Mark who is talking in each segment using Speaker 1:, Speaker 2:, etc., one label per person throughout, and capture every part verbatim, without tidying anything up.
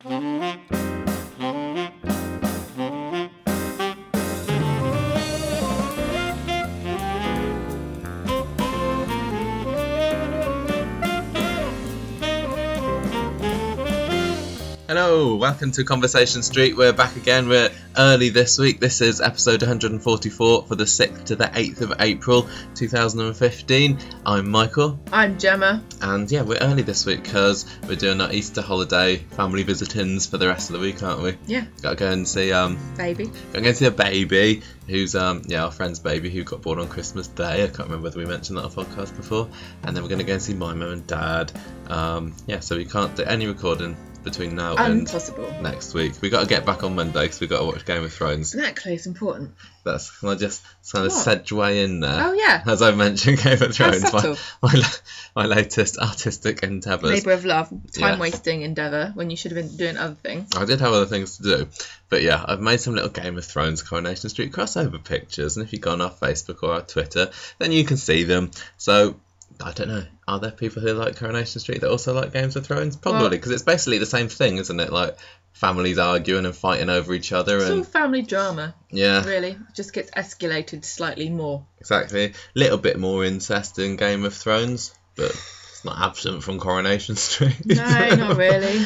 Speaker 1: Hello, welcome to Conversation Street. We're back again. We're early this week. This is episode one hundred forty-four for the sixth to the eighth of April two thousand fifteen. I'm Michael.
Speaker 2: I'm Gemma.
Speaker 1: And yeah, we're early this week because we're doing our Easter holiday family visitings for the rest of the week, aren't we?
Speaker 2: Yeah.
Speaker 1: Got to go and see um
Speaker 2: baby.
Speaker 1: Got to go and see a baby who's um yeah our friend's baby who got born on Christmas Day. I can't remember whether we mentioned that on the podcast before. And then we're going to go and see my mum and dad. Um yeah, so we can't do any recording between now
Speaker 2: Impossible.
Speaker 1: and next week. We got to get back on Monday because we got to watch Game of Thrones.
Speaker 2: Exactly, it's important.
Speaker 1: That's can I just kind of
Speaker 2: What?
Speaker 1: segue in there?
Speaker 2: Oh yeah.
Speaker 1: As I mentioned, Game of Thrones,
Speaker 2: How
Speaker 1: my,
Speaker 2: subtle.
Speaker 1: my my latest artistic endeavours.
Speaker 2: Labour of love, time
Speaker 1: Yeah.
Speaker 2: wasting endeavour when you should have been doing other things.
Speaker 1: I did have other things to do, but yeah, I've made some little Game of Thrones Coronation Street crossover pictures, and if you go on our Facebook or our Twitter, then you can see them. So I don't know, are there people who like Coronation Street that also like Games of Thrones? Probably,
Speaker 2: Well-
Speaker 1: because it's basically the same thing, isn't it? Like families arguing and fighting over each other,
Speaker 2: It's all
Speaker 1: and
Speaker 2: family drama,
Speaker 1: yeah,
Speaker 2: really. It just gets escalated slightly more.
Speaker 1: exactly. Little bit more incest in Game of Thrones, but it's not absent from Coronation Street.
Speaker 2: No, not really.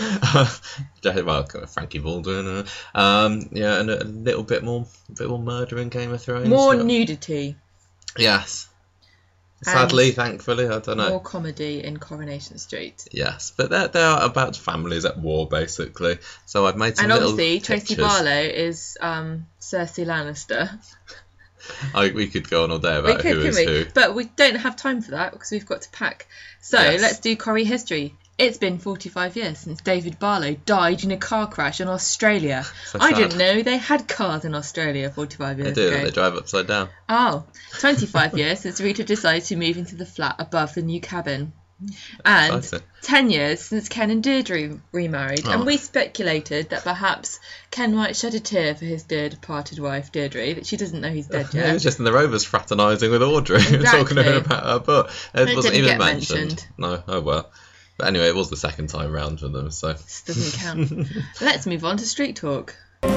Speaker 1: Well, Frankie Baldwin, uh, um, yeah, and a, a little bit more, a bit more murder in Game of Thrones.
Speaker 2: More
Speaker 1: Yeah.
Speaker 2: nudity,
Speaker 1: Yes. Sadly,
Speaker 2: And
Speaker 1: thankfully, I don't know.
Speaker 2: more comedy in Coronation Street.
Speaker 1: Yes, but they're, they are about families at war, basically. So I've made some
Speaker 2: And
Speaker 1: little
Speaker 2: obviously, Tracy
Speaker 1: pictures.
Speaker 2: Barlow is um, Cersei Lannister.
Speaker 1: I, we could go on all day
Speaker 2: We
Speaker 1: about
Speaker 2: could,
Speaker 1: who
Speaker 2: couldn't
Speaker 1: is
Speaker 2: we?
Speaker 1: who.
Speaker 2: But we don't have time for that because we've got to pack. So
Speaker 1: Yes.
Speaker 2: let's do Corrie history. It's been forty-five years since David Barlow died in a car crash in Australia.
Speaker 1: So
Speaker 2: I
Speaker 1: sad.
Speaker 2: didn't know they had cars in Australia forty-five years
Speaker 1: They do,
Speaker 2: ago.
Speaker 1: they drive upside down.
Speaker 2: Oh, twenty-five years since Rita decided to move into the flat above the new cabin. And
Speaker 1: Exciting.
Speaker 2: ten years since Ken and Deirdre remarried.
Speaker 1: Oh.
Speaker 2: And we speculated that perhaps Ken might shed a tear for his dear departed wife, Deirdre, that she doesn't know he's dead
Speaker 1: He
Speaker 2: yet.
Speaker 1: was just in the Rovers fraternising with Audrey, talking
Speaker 2: Exactly.
Speaker 1: about her book. It
Speaker 2: It
Speaker 1: wasn't
Speaker 2: didn't
Speaker 1: even
Speaker 2: get
Speaker 1: mentioned.
Speaker 2: mentioned.
Speaker 1: No, oh well. But anyway, it was the second time round for them, so.
Speaker 2: This doesn't count. Let's move on to street talk.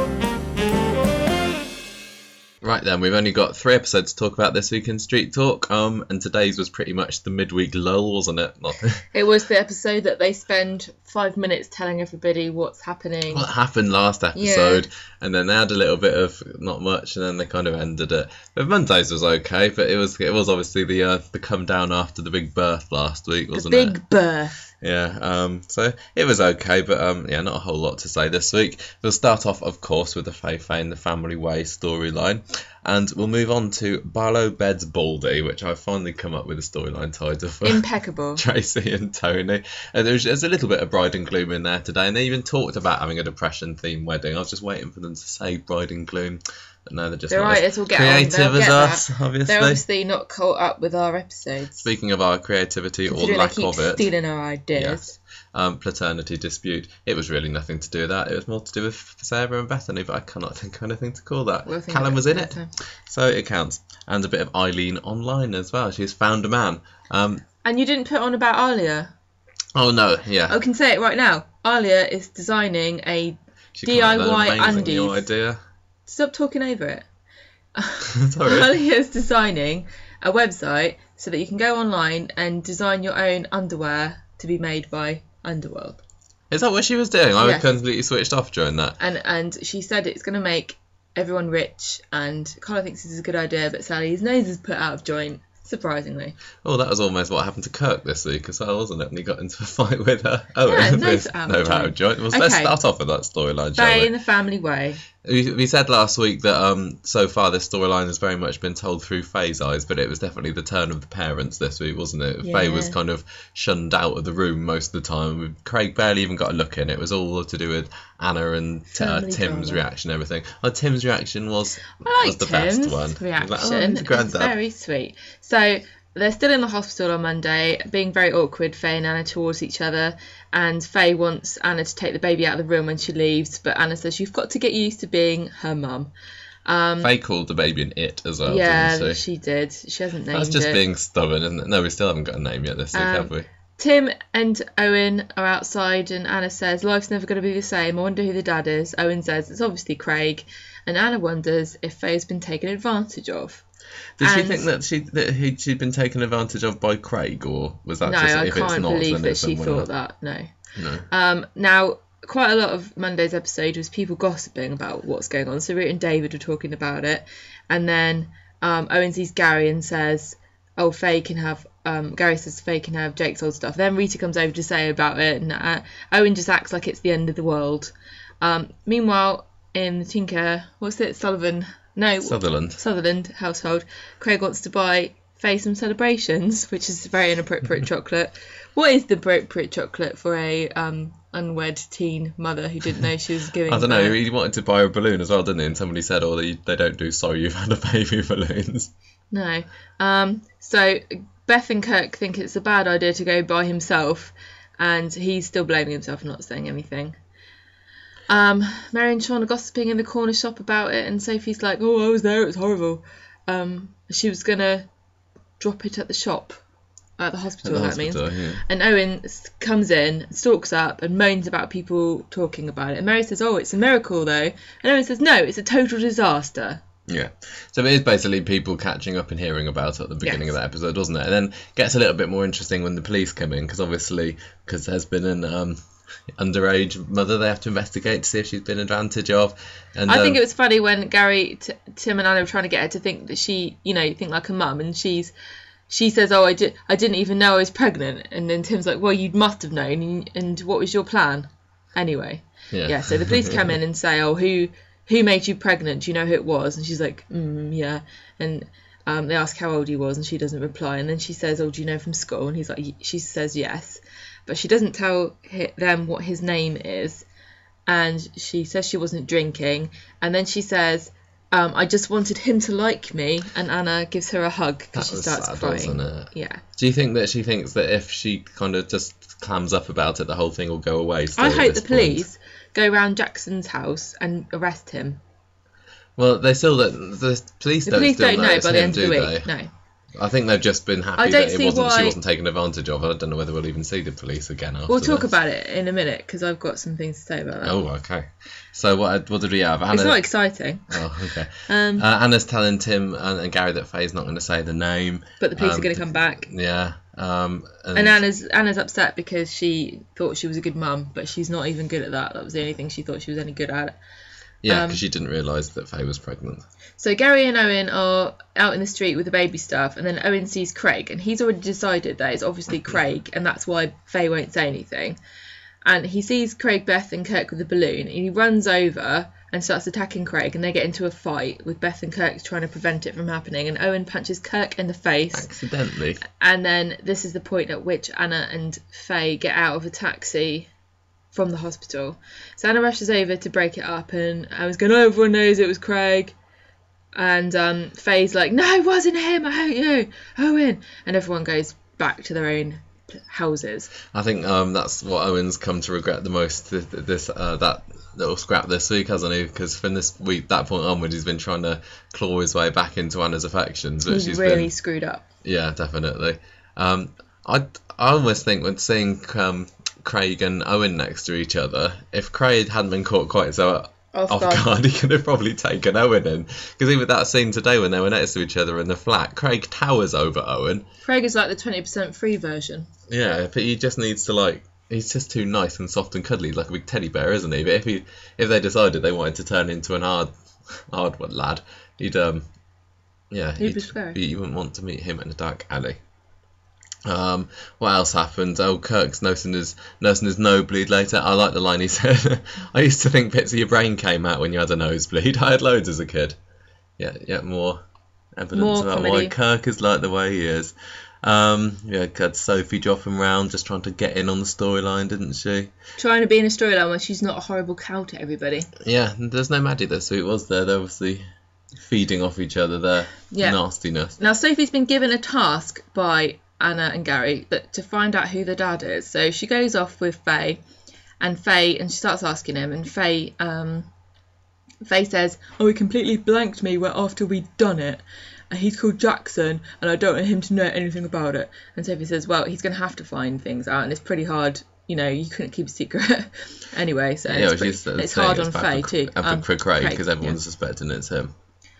Speaker 1: Right then, we've only got three episodes to talk about this week in Street Talk, um, and today's was pretty much the midweek lull, wasn't it? Not
Speaker 2: It was the episode that they spend five minutes telling everybody what's happening.
Speaker 1: what happened last episode, and then they had a little bit of not much, and then they kind of ended it. But Monday's was okay, but it was it was obviously the uh, the come down after the big birth last week,
Speaker 2: The
Speaker 1: wasn't
Speaker 2: big
Speaker 1: it?
Speaker 2: birth.
Speaker 1: Yeah, um, so it was okay, but um, yeah, not a whole lot to say this week. We'll start off, of course, with the Fei Fei and the Family Way storyline, and we'll move on to Barlow Beds Baldy, which I've finally come up with a storyline title for.
Speaker 2: Impeccable.
Speaker 1: Tracy and Tony. And there's, there's a little bit of bride and gloom in there today, and they even talked about having a depression-themed wedding. I was just waiting for them to say bride and gloom, but no, they're just
Speaker 2: They're
Speaker 1: not
Speaker 2: right,
Speaker 1: as
Speaker 2: will get on.
Speaker 1: creative
Speaker 2: They'll
Speaker 1: as
Speaker 2: get
Speaker 1: us,
Speaker 2: that.
Speaker 1: obviously.
Speaker 2: They're obviously not caught up with our episodes.
Speaker 1: Speaking of our creativity or
Speaker 2: Considering
Speaker 1: lack
Speaker 2: they keep
Speaker 1: of it.
Speaker 2: stealing our ideas.
Speaker 1: Yes. Um, paternity dispute. It was really nothing to do with that. It was more to do with Sarah and Bethany, but I cannot think of anything to call that.
Speaker 2: We'll think
Speaker 1: Callum
Speaker 2: of
Speaker 1: was in
Speaker 2: later.
Speaker 1: it, so it counts. And a bit of Eileen online as well. She's found a man. Um,
Speaker 2: And you didn't put on about Alia.
Speaker 1: oh no, yeah.
Speaker 2: I can say it right now. Alia is designing a...
Speaker 1: She
Speaker 2: D I Y
Speaker 1: came up with an amazing new
Speaker 2: undies.
Speaker 1: idea.
Speaker 2: Stop talking over it.
Speaker 1: Sorry.
Speaker 2: Alia is designing a website so that you can go online and design your own underwear to be made by Underworld.
Speaker 1: Is that what she was doing? I was
Speaker 2: Yes.
Speaker 1: completely switched off during that.
Speaker 2: And and she said it's going to make everyone rich, and Carla thinks this is a good idea, but Sally's nose is put out of joint, surprisingly.
Speaker 1: Oh, that was almost what happened to Kirk this week as well, wasn't it? When he got into a fight with her. Oh,
Speaker 2: Yeah,
Speaker 1: with
Speaker 2: nose out of
Speaker 1: no
Speaker 2: joint.
Speaker 1: out of joint. Well, let's
Speaker 2: Okay.
Speaker 1: start off with that storyline, shall
Speaker 2: Faye
Speaker 1: we?
Speaker 2: in the Family Way.
Speaker 1: We, we said last week that um, so far this storyline has very much been told through Faye's eyes, but it was definitely the turn of the parents this week, wasn't it?
Speaker 2: Yeah.
Speaker 1: Faye was kind of shunned out of the room most of the time. Craig barely even got a look in. It was all to do with Anna and uh,
Speaker 2: Family
Speaker 1: Tim's
Speaker 2: drama.
Speaker 1: reaction and everything. Oh, Tim's reaction was,
Speaker 2: I
Speaker 1: was
Speaker 2: like
Speaker 1: the
Speaker 2: Tim's
Speaker 1: best one. He was
Speaker 2: reaction.
Speaker 1: like, oh, he's a
Speaker 2: it's
Speaker 1: granddad.
Speaker 2: very sweet. So they're still in the hospital on Monday, being very awkward, Faye and Anna, towards each other. And Faye wants Anna to take the baby out of the room when she leaves, but Anna says you've got to get used to being her mum. Um,
Speaker 1: Faye called the baby an it as well,
Speaker 2: yeah,
Speaker 1: didn't she?
Speaker 2: she did. She hasn't named
Speaker 1: That's just
Speaker 2: it.
Speaker 1: being stubborn, isn't it? No, we still haven't got a name yet this week,
Speaker 2: Um,
Speaker 1: have we?
Speaker 2: Tim and Owen are outside and Anna says, life's never going to be the same. I wonder who the dad is. Owen says it's obviously Craig. And Anna wonders if Faye's been taken advantage of.
Speaker 1: Did
Speaker 2: and
Speaker 1: she think that she that he, she'd been taken advantage of by Craig, or was that
Speaker 2: no,
Speaker 1: just
Speaker 2: I
Speaker 1: if
Speaker 2: can't
Speaker 1: it's not,
Speaker 2: believe
Speaker 1: then
Speaker 2: that
Speaker 1: it's
Speaker 2: she
Speaker 1: someone
Speaker 2: thought
Speaker 1: else?
Speaker 2: that. No.
Speaker 1: No.
Speaker 2: Um, now, quite a lot of Monday's episode was people gossiping about what's going on. So Rita and David were talking about it. And then um, Owen sees Gary and says, oh, Faye can have... Um, Gary says Faye can have Jake's old stuff. Then Rita comes over to say about it. And uh, Owen just acts like it's the end of the world. Um, meanwhile, in the Tinker... What's it? Sullivan... No,
Speaker 1: Sutherland.
Speaker 2: Sutherland household, Craig wants to buy Faye some celebrations, which is very inappropriate chocolate. What is the appropriate chocolate for a um, unwed teen mother who didn't know she was giving
Speaker 1: I don't know,
Speaker 2: birth?
Speaker 1: he wanted to buy a balloon as well, didn't he? And somebody said, oh, they, they don't do sorry you've had a baby balloons.
Speaker 2: No. Um, so Beth and Kirk think it's a bad idea to go by himself, and he's still blaming himself and not saying anything. Um, Mary and Sean are gossiping in the corner shop about it, and Sophie's like, oh, I was there, it was horrible. Um, she was going to drop it at the shop, at the hospital,
Speaker 1: At the
Speaker 2: that
Speaker 1: hospital,
Speaker 2: means.
Speaker 1: yeah.
Speaker 2: And Owen s- comes in, stalks up, and moans about people talking about it. And Mary says, oh, it's a miracle, though. And Owen says, no, it's a total disaster.
Speaker 1: Yeah. So it is basically people catching up and hearing about it at the beginning
Speaker 2: Yes.
Speaker 1: of that episode, doesn't it? And then gets a little bit more interesting when the police come in, because obviously, because there's been an um, underage mother they have to investigate to see if she's been advantage of. And
Speaker 2: I
Speaker 1: um,
Speaker 2: think it was funny when Gary, T- Tim and Anna were trying to get her to think that she, you know, think like a mum, and she's, she says, oh, I, did, I didn't even know I was pregnant. And then Tim's like, well, you must have known, and, and what was your plan? Anyway.
Speaker 1: Yeah.
Speaker 2: Yeah, so the police come in and say, oh, who who made you pregnant? Do you know who it was? And she's like, mm, yeah. And um, they ask how old he was, and she doesn't reply. And then she says, oh, do you know from school? And he's like, y- she says yes. But she doesn't tell hi- them what his name is. And she says she wasn't drinking. And then she says, um, I just wanted him to like me. And Anna gives her a hug because
Speaker 1: That
Speaker 2: she
Speaker 1: was
Speaker 2: starts
Speaker 1: sad,
Speaker 2: crying.
Speaker 1: wasn't it?
Speaker 2: Yeah.
Speaker 1: Do you think that she thinks that if she kind of just clams up about it, the whole thing will go away? Still
Speaker 2: I
Speaker 1: at
Speaker 2: hope
Speaker 1: this
Speaker 2: the
Speaker 1: point?
Speaker 2: police go round Jackson's house and arrest him.
Speaker 1: Well, they still don't. The police
Speaker 2: The
Speaker 1: don't
Speaker 2: police
Speaker 1: still
Speaker 2: don't
Speaker 1: know
Speaker 2: know
Speaker 1: it's
Speaker 2: by the
Speaker 1: him,
Speaker 2: end of
Speaker 1: do
Speaker 2: the
Speaker 1: they?
Speaker 2: week. No.
Speaker 1: I think they've just been happy
Speaker 2: I don't
Speaker 1: that it
Speaker 2: see
Speaker 1: wasn't. She
Speaker 2: why-
Speaker 1: wasn't taken advantage of. I don't know whether we'll even see the police again after
Speaker 2: We'll talk
Speaker 1: this.
Speaker 2: about it in a minute because I've got some things to say about that.
Speaker 1: Oh, okay. So what? What did we have? Anna.
Speaker 2: It's not exciting.
Speaker 1: Oh, okay.
Speaker 2: Um,
Speaker 1: Uh, Anna's telling Tim and, and Gary that Faye's not going to say the name.
Speaker 2: but the police
Speaker 1: um,
Speaker 2: are going to come back.
Speaker 1: Yeah. Um, and,
Speaker 2: And Anna's Anna's upset because she thought she was a good mum, but she's not even good at that. That was the only thing she thought she was any good at.
Speaker 1: yeah,
Speaker 2: um,
Speaker 1: because she didn't realise that Faye was pregnant.
Speaker 2: So Gary and Owen are out in the street with the baby stuff, and then Owen sees Craig, and he's already decided that it's obviously Craig, and that's why Faye won't say anything. And he sees Craig, Beth, and Kirk with the balloon, and he runs over and starts attacking Craig, and they get into a fight with Beth and Kirk trying to prevent it from happening, and Owen punches Kirk in the face.
Speaker 1: Accidentally.
Speaker 2: And then this is the point at which Anna and Faye get out of a taxi from the hospital. So Anna rushes over to break it up, and I was going, oh, everyone knows it was Craig. And um, Faye's like, no, it wasn't him, I hate you, Owen. And everyone goes back to their own houses.
Speaker 1: I think um, that's what Owen's come to regret the most. This, this uh, that little scrap this week, hasn't he? Because from this week, that point onwards, he's been trying to claw his way back into Anna's affections. But
Speaker 2: He's
Speaker 1: she's
Speaker 2: really
Speaker 1: been,
Speaker 2: screwed up.
Speaker 1: yeah, definitely. Um, I I almost think when seeing um, Craig and Owen next to each other, if Craig hadn't been caught quite so
Speaker 2: Off
Speaker 1: off
Speaker 2: guard.
Speaker 1: guard, he could have probably taken Owen in. Because even that scene today when they were next to each other in the flat, Craig towers over Owen.
Speaker 2: Craig is like the twenty percent free version.
Speaker 1: Yeah, but he just needs to like. He's just too nice and soft and cuddly, like a big teddy bear, isn't he? But if he, if they decided they wanted to turn into an hard, hard one lad, he'd um, yeah,
Speaker 2: He'd be scary.
Speaker 1: You wouldn't want to meet him in a dark alley. Um, what else happened? Oh, Kirk's nursing his nursing his nosebleed later. I like the line he said. I used to think bits of your brain came out when you had a nosebleed. I had loads as a kid. Yeah, yeah, more evidence
Speaker 2: More
Speaker 1: about
Speaker 2: comedy.
Speaker 1: why Kirk is like the way he is. Um, yeah, had Sophie dropping round, just trying to get in on the storyline, didn't she?
Speaker 2: Trying to be in a storyline where she's not a horrible cow to everybody.
Speaker 1: Yeah, and there's no Maddie this week, was there? They're obviously feeding off each other, their
Speaker 2: Yeah.
Speaker 1: nastiness.
Speaker 2: Now, Sophie's been given a task by Anna and Gary that to find out who the dad is. So she goes off with Faye, and Faye, and she starts asking him, and Faye, um, Faye says, "Oh, he completely blanked me after we'd done it." and he's called Jackson, and I don't want him to know anything about it. And Sophie says, well, he's going to have to find things out, and it's pretty hard. You know, you couldn't keep a secret. Anyway, so
Speaker 1: yeah,
Speaker 2: it's, pretty, it's hard on Faye too.
Speaker 1: Um, for Craig, because
Speaker 2: Craig,
Speaker 1: everyone's
Speaker 2: yeah.
Speaker 1: suspecting it's him.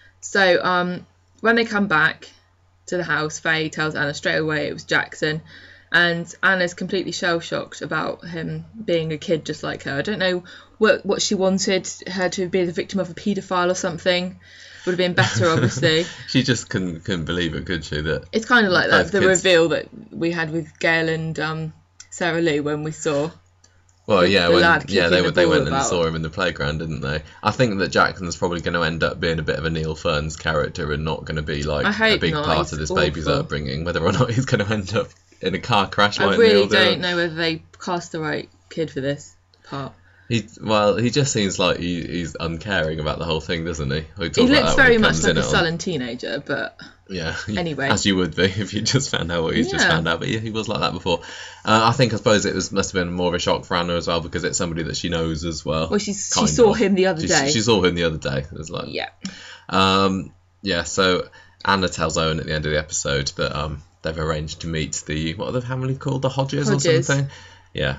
Speaker 2: So um, when they come back to the house, Faye tells Anna straight away it was Jackson. And Anna's completely shell-shocked about him being a kid just like her. I don't know what what she wanted, her to be the victim of a paedophile or something. Would have been better, obviously.
Speaker 1: She just couldn't couldn't believe it, could she? That
Speaker 2: it's kind of like that, the
Speaker 1: kids...
Speaker 2: reveal that we had with Gail and um, Sarah Lou when we saw...
Speaker 1: Well,
Speaker 2: the,
Speaker 1: yeah,
Speaker 2: the
Speaker 1: when,
Speaker 2: lad
Speaker 1: yeah, they
Speaker 2: the
Speaker 1: they went
Speaker 2: about.
Speaker 1: and saw him in the playground, didn't they? I think that Jackson's probably going to end up being a bit of a Neil Ferns character and not going to be like a big
Speaker 2: not.
Speaker 1: part
Speaker 2: He's
Speaker 1: of this
Speaker 2: awful.
Speaker 1: baby's upbringing. Whether or not he's going to end up in a car crash,
Speaker 2: I
Speaker 1: like
Speaker 2: really
Speaker 1: Neil
Speaker 2: don't
Speaker 1: did.
Speaker 2: know whether they cast the right kid for this part.
Speaker 1: He well, he just seems like he, he's uncaring about the whole thing, doesn't he? We
Speaker 2: He looks very much like a
Speaker 1: on.
Speaker 2: sullen teenager, but
Speaker 1: yeah.
Speaker 2: Anyway,
Speaker 1: as you would be if you just found out what he's
Speaker 2: yeah.
Speaker 1: just found out. But yeah, he was like that before. Uh, I think I suppose it was must have been more of a shock for Anna as well because it's somebody that she knows as well.
Speaker 2: Well, she's, she saw
Speaker 1: of.
Speaker 2: him the other
Speaker 1: she,
Speaker 2: day.
Speaker 1: She saw him the other day. It was like
Speaker 2: yeah.
Speaker 1: Um. Yeah. So Anna tells Owen at the end of the episode that um they've arranged to meet the what are the family called the Hodges,
Speaker 2: Hodges.
Speaker 1: or something. Yeah.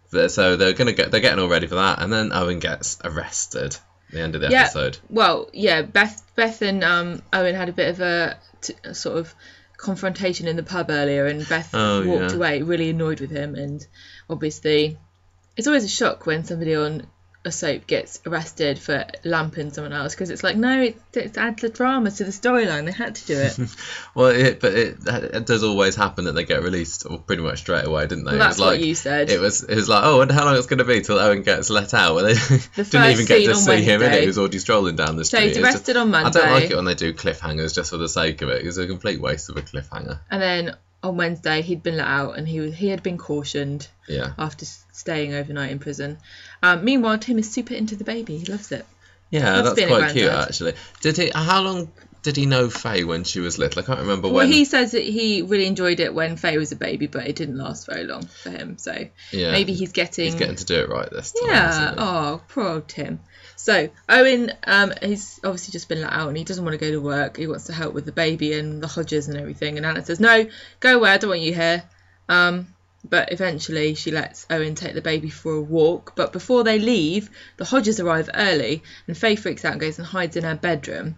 Speaker 1: So they're gonna get they're getting all ready for that, and then Owen gets arrested at the end of the
Speaker 2: yeah,
Speaker 1: episode.
Speaker 2: Well, yeah, Beth Beth and um, Owen had a bit of a, t- a sort of confrontation in the pub earlier, and Beth
Speaker 1: Oh,
Speaker 2: walked
Speaker 1: yeah.
Speaker 2: away really annoyed with him, and obviously it's always a shock when somebody on a soap gets arrested for lamping someone else, because it's like, no, it, it adds the drama to the storyline. They had to do it.
Speaker 1: Well, it, but it, it does always happen that they get released pretty much straight away, didn't they?
Speaker 2: Well,
Speaker 1: It
Speaker 2: that's
Speaker 1: was like,
Speaker 2: what you said.
Speaker 1: It was it was like, oh, wonder how long it's going to be till Owen gets let out. Well, they
Speaker 2: The
Speaker 1: didn't
Speaker 2: first
Speaker 1: even get
Speaker 2: scene
Speaker 1: to
Speaker 2: on
Speaker 1: see him in it.
Speaker 2: Wednesday.
Speaker 1: He was already strolling down the
Speaker 2: So
Speaker 1: street.
Speaker 2: he's
Speaker 1: It's
Speaker 2: arrested on
Speaker 1: I don't like
Speaker 2: Monday.
Speaker 1: it when they do cliffhangers just for the sake of it. It's a complete waste of a cliffhanger.
Speaker 2: And then on Wednesday he'd been let out, and he was he had been cautioned
Speaker 1: Yeah.
Speaker 2: after s- staying overnight in prison. Um, meanwhile, Tim is super into the baby. He loves it.
Speaker 1: Yeah,
Speaker 2: Loves
Speaker 1: that's
Speaker 2: being a
Speaker 1: quite cute
Speaker 2: granddad.
Speaker 1: actually. Did he? How long did he know Faye when she was little? I can't remember
Speaker 2: Well,
Speaker 1: when.
Speaker 2: he says that he really enjoyed it when Faye was a baby, but it didn't last very long for him. So
Speaker 1: Yeah.
Speaker 2: maybe he's getting...
Speaker 1: He's getting to do it right this time.
Speaker 2: yeah.
Speaker 1: isn't he?
Speaker 2: Oh, poor old Tim. So Owen, um, he's obviously just been let out, and he doesn't want to go to work. He wants to help with the baby and the Hodges and everything. And Anna says, "No, go away. I don't want you here." Um, but eventually, she lets Owen take the baby for a walk. But before they leave, the Hodges arrive early, and Faye freaks out and goes and hides in her bedroom.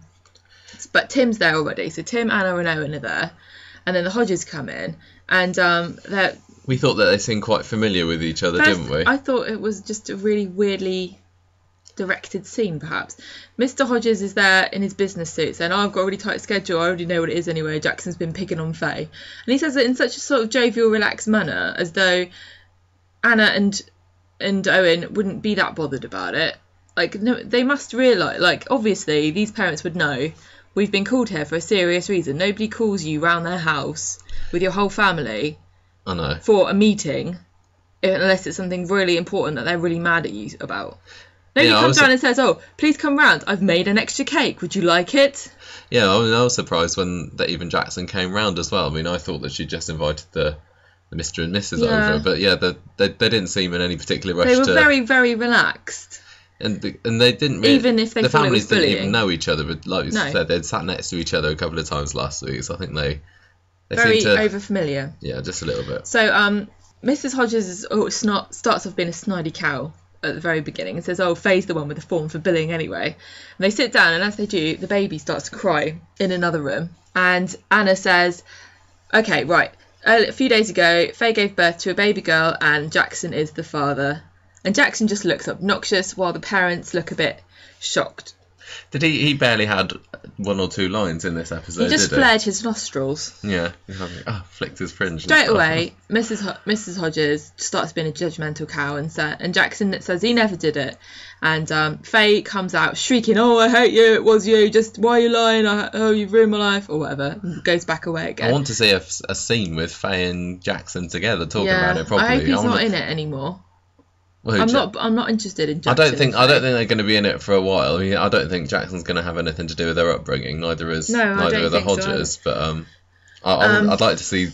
Speaker 2: But Tim's there already, so Tim, Anna, and Owen are there, and then the Hodges come in, and um, they're.
Speaker 1: We thought that they seemed quite familiar with each other,
Speaker 2: First,
Speaker 1: didn't we?
Speaker 2: I thought it was just a really weirdly directed scene, perhaps. Mister Hodges is there in his business suit saying, "Oh, I've got a really tight schedule. I already know what it is anyway. Jackson's been picking on Faye." And he says it in such a sort of jovial, relaxed manner, as though Anna and and Owen wouldn't be that bothered about it. Like, no, they must realise, like, obviously, these parents would know we've been called here for a serious reason. Nobody calls you round their house with your whole family
Speaker 1: I know.
Speaker 2: for a meeting unless it's something really important that they're really mad at you about. Nobody
Speaker 1: Yeah, I
Speaker 2: comes
Speaker 1: was-
Speaker 2: down and says, "Oh, please come round. I've made an extra cake. Would you like it?"
Speaker 1: Yeah, I was, I was surprised when that even Jackson came round as well. I mean, I thought that she just invited the, the Mister and Missus
Speaker 2: Yeah.
Speaker 1: over, but yeah, the, they they didn't seem in any particular rush
Speaker 2: They were
Speaker 1: to.
Speaker 2: very, very relaxed.
Speaker 1: and the, and they didn't really,
Speaker 2: Even if they
Speaker 1: the
Speaker 2: thought it
Speaker 1: families
Speaker 2: was
Speaker 1: didn't
Speaker 2: bullying.
Speaker 1: even know each other. But like you
Speaker 2: No.
Speaker 1: said, they'd sat next to each other a couple of times last week, so I think they they
Speaker 2: Very
Speaker 1: seemed to
Speaker 2: over familiar.
Speaker 1: yeah, just a little bit.
Speaker 2: So, um, Missus Hodges is, oh, snot, starts off being a snidey cow at the very beginning and says, "Oh, Faye's the one with the form for billing anyway." And they sit down, and as they do, the baby starts to cry in another room. And Anna says, "Okay, right. A few days ago, Faye gave birth to a baby girl, and Jackson is the father." And Jackson just looks obnoxious, while the parents look a bit shocked.
Speaker 1: Did he? He barely had one or two lines in this episode.
Speaker 2: He just
Speaker 1: did
Speaker 2: flared his nostrils.
Speaker 1: he? Yeah. He had, oh, flicked his fringe. and
Speaker 2: Straight
Speaker 1: stuff.
Speaker 2: away, Missus Ho- Missus Hodges starts being a judgmental cow, and sa- and Jackson says he never did it. And um, Faye comes out shrieking, "Oh, I hate you! It was you! Just why are you lying? I, oh, you've ruined my life!" or whatever. And goes back away again.
Speaker 1: I want to see a, a scene with Faye and Jackson together talking
Speaker 2: yeah,
Speaker 1: about it properly.
Speaker 2: I hope he's
Speaker 1: wanna-
Speaker 2: not in it anymore.
Speaker 1: Well, who,
Speaker 2: I'm
Speaker 1: Ja-
Speaker 2: not. I'm not interested in
Speaker 1: I
Speaker 2: Jackson.
Speaker 1: don't think
Speaker 2: and
Speaker 1: I don't
Speaker 2: Faye.
Speaker 1: think they're going to be in it for a while. I mean, I don't think Jackson's going to have anything to do with their upbringing. Neither is
Speaker 2: No, I
Speaker 1: neither
Speaker 2: don't
Speaker 1: are the
Speaker 2: think so
Speaker 1: Hodges. but um, I, I would-
Speaker 2: Um,
Speaker 1: I'd like to see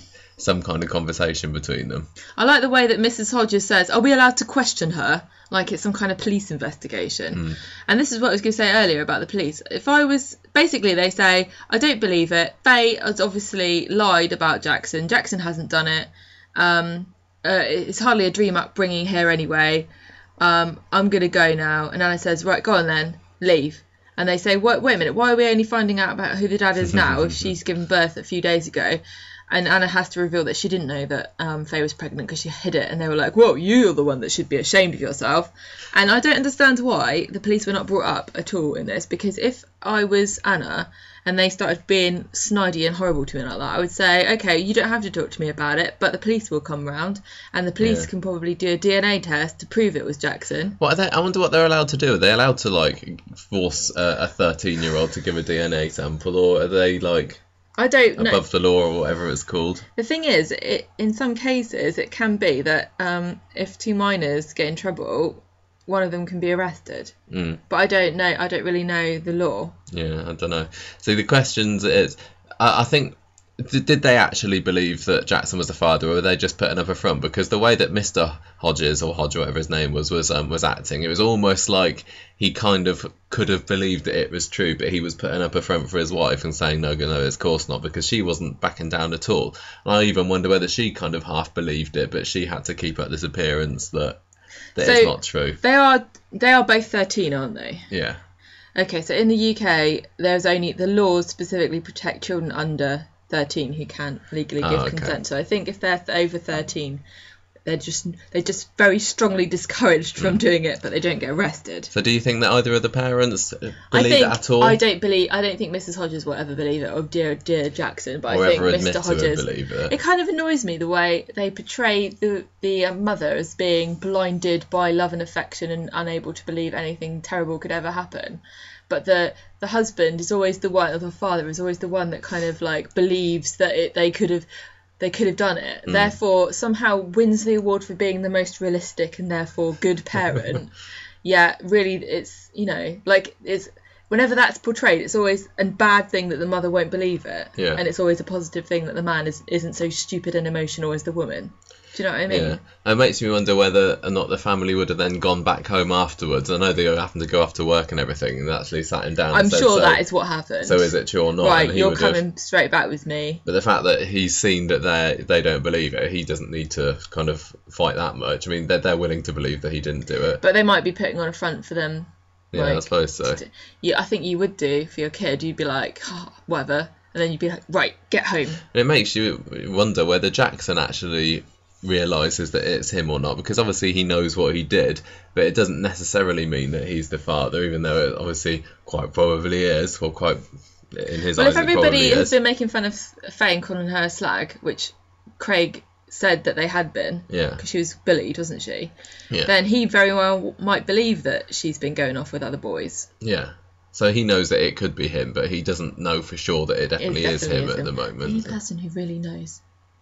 Speaker 1: some kind of conversation between them.
Speaker 2: I like the way that Missus Hodges says, are we allowed to question her? Like it's some kind of police investigation.
Speaker 1: Mm.
Speaker 2: And this is what I was going to say earlier about the police. If I was... Basically, they say, I don't believe it. Faye has obviously lied about Jackson. Jackson hasn't done it. Um, uh, it's hardly a dream upbringing here anyway. Um, I'm going to go now. And Anna says, right, go on then. Leave. And they say, wait, wait a minute, why are we only finding out about who the dad is now if she's given birth a few days ago? And Anna has to reveal that she didn't know that um, Faye was pregnant because she hid it. And they were like, well, you're the one that should be ashamed of yourself. And I don't understand why the police were not brought up at all in this. Because if I was Anna and they started being snidey and horrible to me like that, I would say, OK, you don't have to talk to me about it, but the police will come round and the police
Speaker 1: Yeah.
Speaker 2: can probably do a D N A test to prove it was Jackson.
Speaker 1: What are they? I wonder what they're allowed to do. Are they allowed to, like, force a thirteen-year-old to give a D N A sample? Or are they, like...
Speaker 2: I don't know.
Speaker 1: above the law or whatever it's called.
Speaker 2: The thing is, it, in some cases, it can be that um, if two minors get in trouble, one of them can be arrested.
Speaker 1: Mm.
Speaker 2: But I don't know. I don't really know the law.
Speaker 1: Yeah, I don't know. So the questions is, I, I think, did, did they actually believe that Jackson was the father, or were they just putting up a front? Because the way that Mister Hodges, or Hodge, whatever his name was, was um, was acting, it was almost like he kind of could have believed that it was true, but he was putting up a front for his wife and saying, no, no, of course not, because she wasn't backing down at all. And I even wonder whether she kind of half believed it, but she had to keep up this appearance that, that
Speaker 2: So-
Speaker 1: it's not true.
Speaker 2: They are they are both thirteen, aren't they?
Speaker 1: Yeah.
Speaker 2: Okay, so in the U K, there's only the laws specifically protect children under thirteen who can't legally give
Speaker 1: Oh, okay.
Speaker 2: consent. So I think if they're th- over thirteen, they're just they're just very strongly discouraged from doing it, but they don't get arrested.
Speaker 1: So do you think that either of the parents believe
Speaker 2: I think
Speaker 1: it at all?
Speaker 2: I don't believe I don't think Missus Hodges will ever believe it, or dear dear Jackson, but
Speaker 1: or
Speaker 2: I think
Speaker 1: ever admit
Speaker 2: Mister
Speaker 1: to
Speaker 2: Hodges.
Speaker 1: believe it?
Speaker 2: It kind of annoys me the way they portray the the uh, mother as being blinded by love and affection and unable to believe anything terrible could ever happen. But the the husband is always the one, or the father is always the one that kind of like believes that it, they could have they could have done it.
Speaker 1: Mm.
Speaker 2: Therefore, somehow wins the award for being the most realistic and therefore good parent. Yeah, really, it's, you know, like it's whenever that's portrayed, it's always a bad thing that the mother won't believe it,
Speaker 1: Yeah.
Speaker 2: and it's always a positive thing that the man is isn't so stupid and emotional as the woman. Do you know what I mean?
Speaker 1: Yeah, it makes me wonder whether or not the family would have then gone back home afterwards. I know they happened to go off to work and everything, and actually sat him down.
Speaker 2: I'm
Speaker 1: and said,
Speaker 2: sure
Speaker 1: so,
Speaker 2: that is what happened.
Speaker 1: So is it true or not?
Speaker 2: Right,
Speaker 1: And he
Speaker 2: you're
Speaker 1: would have-
Speaker 2: coming straight back with me.
Speaker 1: But the fact that he's seen that they they don't believe it, he doesn't need to kind of fight that much. I mean, they're they're willing to believe that he didn't do it.
Speaker 2: But they might be putting on a front for them.
Speaker 1: Yeah, I
Speaker 2: like,
Speaker 1: suppose so.
Speaker 2: Yeah, I think you would do for your kid. You'd be like, oh, whatever, and then you'd be like, right, get home.
Speaker 1: It makes you wonder whether Jackson actually realises that it's him or not, because obviously he knows what he did, but it doesn't necessarily mean that he's the father, even though it obviously quite probably is, or quite in his
Speaker 2: Well,
Speaker 1: eyes
Speaker 2: if
Speaker 1: it probably
Speaker 2: everybody has
Speaker 1: is.
Speaker 2: been making fun of Faye and calling her a slag, which Craig said that they had been,
Speaker 1: Yeah.
Speaker 2: because she was bullied, wasn't she?
Speaker 1: Yeah.
Speaker 2: Then he very well might believe that she's been going off with other boys.
Speaker 1: Yeah. So he knows that it could be him, but he doesn't know for sure that it definitely,
Speaker 2: It
Speaker 1: is
Speaker 2: definitely
Speaker 1: him
Speaker 2: is
Speaker 1: at
Speaker 2: him.
Speaker 1: the
Speaker 2: The only
Speaker 1: moment.
Speaker 2: person who really knows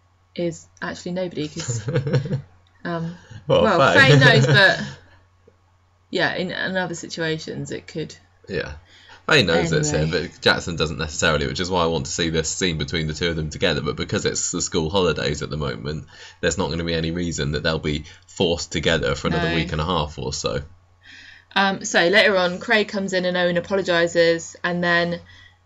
Speaker 2: is actually nobody, because um,
Speaker 1: well,
Speaker 2: well,
Speaker 1: Faye.
Speaker 2: Faye knows, but yeah, in, in other situations it could.
Speaker 1: Yeah. Faye knows it's him,
Speaker 2: Anyway.
Speaker 1: but Jackson doesn't necessarily, which is why I want to see this scene between the two of them together. But because it's the school holidays at the moment, there's not going to be any reason that they'll be forced together for another
Speaker 2: No.
Speaker 1: week and a half or so.
Speaker 2: Um, so later on, Craig comes in and Owen apologises, and then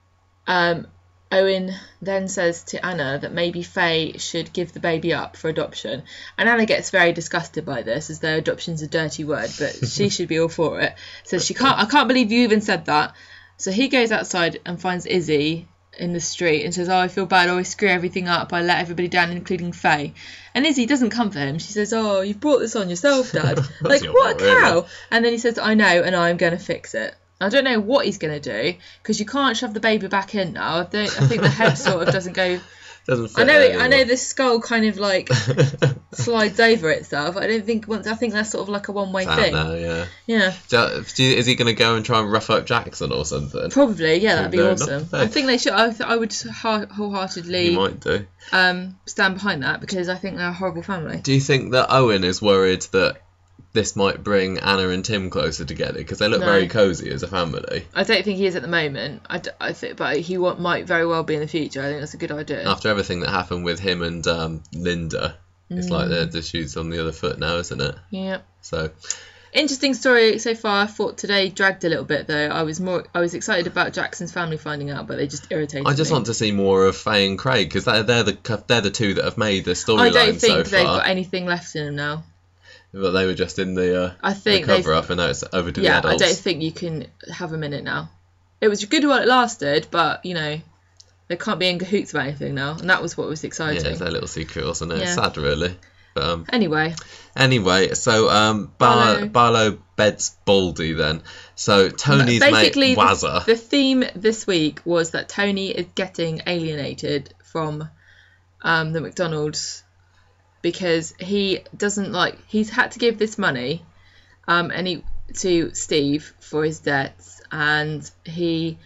Speaker 2: um, Owen then says to Anna that maybe Faye should give the baby up for adoption. And Anna gets very disgusted by this, as though adoption's a dirty word, but she should be all for it. Says she can't. I can't believe you even said that. So he goes outside and finds Izzy in the street and says, oh, I feel bad, I always screw everything up, I let everybody down, including Faye. And Izzy doesn't come for him. She says, oh, you've brought this on yourself, Dad. Like,
Speaker 1: your
Speaker 2: what a
Speaker 1: fault,
Speaker 2: cow.
Speaker 1: really.
Speaker 2: And then he says, I know, and I'm going to fix it. I don't know what he's going to do, because you can't shove the baby back in now. I, don't, I think the head sort of doesn't go...
Speaker 1: Doesn't fit
Speaker 2: I know, it,
Speaker 1: anymore.
Speaker 2: I know the skull kind of like slides over itself. I don't think once. I think that's sort of like a one-way
Speaker 1: Out
Speaker 2: thing.
Speaker 1: now, yeah.
Speaker 2: Yeah,
Speaker 1: Do, do you- is he going to go and try and rough up Jackson or something?
Speaker 2: probably. Yeah, that'd be
Speaker 1: Fair
Speaker 2: awesome.
Speaker 1: enough.
Speaker 2: I think they should. I, th- I would whole-
Speaker 1: He
Speaker 2: wholeheartedly
Speaker 1: might do.
Speaker 2: um, stand behind that, because I think they're a horrible family.
Speaker 1: Do you think that Owen is worried that this might bring Anna and Tim closer together because they look
Speaker 2: No.
Speaker 1: very cosy as a family.
Speaker 2: I don't think he is at the moment. I, d- I think, but he wa- might very well be in the future. I think that's a good idea.
Speaker 1: After everything that happened with him and um, Linda, it's like the the shoe's on the other foot now, isn't it?
Speaker 2: Yeah.
Speaker 1: So
Speaker 2: Interesting story so far. I thought today dragged a little bit though. I was more I was excited about Jackson's family finding out, but they just irritated me.
Speaker 1: I just want to see more of Faye and Craig because they're they're the they're the two that have made the
Speaker 2: I
Speaker 1: storyline
Speaker 2: don't
Speaker 1: so
Speaker 2: think they've
Speaker 1: far.
Speaker 2: got anything left in them now.
Speaker 1: But they were just in the, uh,
Speaker 2: I think
Speaker 1: the
Speaker 2: they've-
Speaker 1: cover up, and now it's over to
Speaker 2: Yeah,
Speaker 1: the
Speaker 2: I
Speaker 1: adults.
Speaker 2: don't think you can have them in it now. It was good while it lasted, but you know, they can't be in cahoots about anything now, and that was what was
Speaker 1: Yeah,
Speaker 2: exciting.
Speaker 1: it's their little secret, wasn't it? It's
Speaker 2: Yeah.
Speaker 1: sad, really. But um,
Speaker 2: Anyway,
Speaker 1: anyway, so um, Bar-
Speaker 2: Barlow.
Speaker 1: Barlow beds Baldy then. So Tony's
Speaker 2: basically
Speaker 1: mate
Speaker 2: the,
Speaker 1: Wazza.
Speaker 2: the theme this week was that Tony is getting alienated from um, the McDonald's because he doesn't like he's had to give this money um, and he to Steve for his debts, and he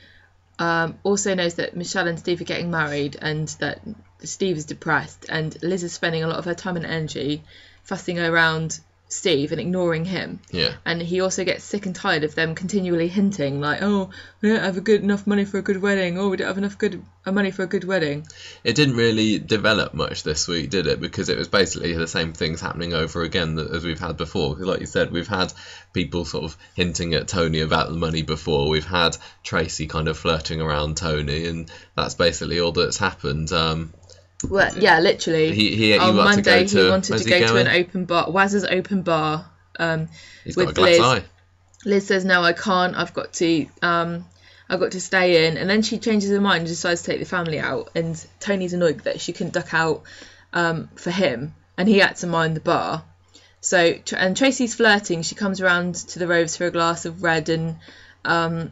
Speaker 2: um, also knows that Michelle and Steve are getting married and that Steve is depressed, and Liz is spending a lot of her time and energy fussing around Steve and ignoring him.
Speaker 1: Yeah.
Speaker 2: And he also gets sick and tired of them continually hinting like, oh, we don't have a good enough money for a good wedding. Oh, we don't have enough good uh, money for a good wedding.
Speaker 1: It didn't really develop much this week, did it? Because it was basically the same things happening over again that, as we've had before. Like you said, we've had people sort of hinting at Tony about the money before. We've had Tracy kind of flirting around Tony, and that's basically all that's happened. Um,
Speaker 2: Well, yeah, literally.
Speaker 1: He- he- he
Speaker 2: on
Speaker 1: wanted to
Speaker 2: Monday,
Speaker 1: go to-
Speaker 2: he wanted
Speaker 1: where's
Speaker 2: to
Speaker 1: he
Speaker 2: go to
Speaker 1: going?
Speaker 2: an open bar, Waz's open bar. Um,
Speaker 1: he's got a
Speaker 2: with
Speaker 1: glass
Speaker 2: Liz.
Speaker 1: eye.
Speaker 2: Liz says, no, I can't. I've got to. Um, I've got to stay in. And then she changes her mind and decides to take the family out. And Tony's annoyed that she couldn't duck out um, for him, and he had to mind the bar. So, Tr- and Tracy's flirting. She comes around to the Roves for a glass of red, and um,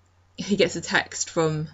Speaker 2: he gets a text from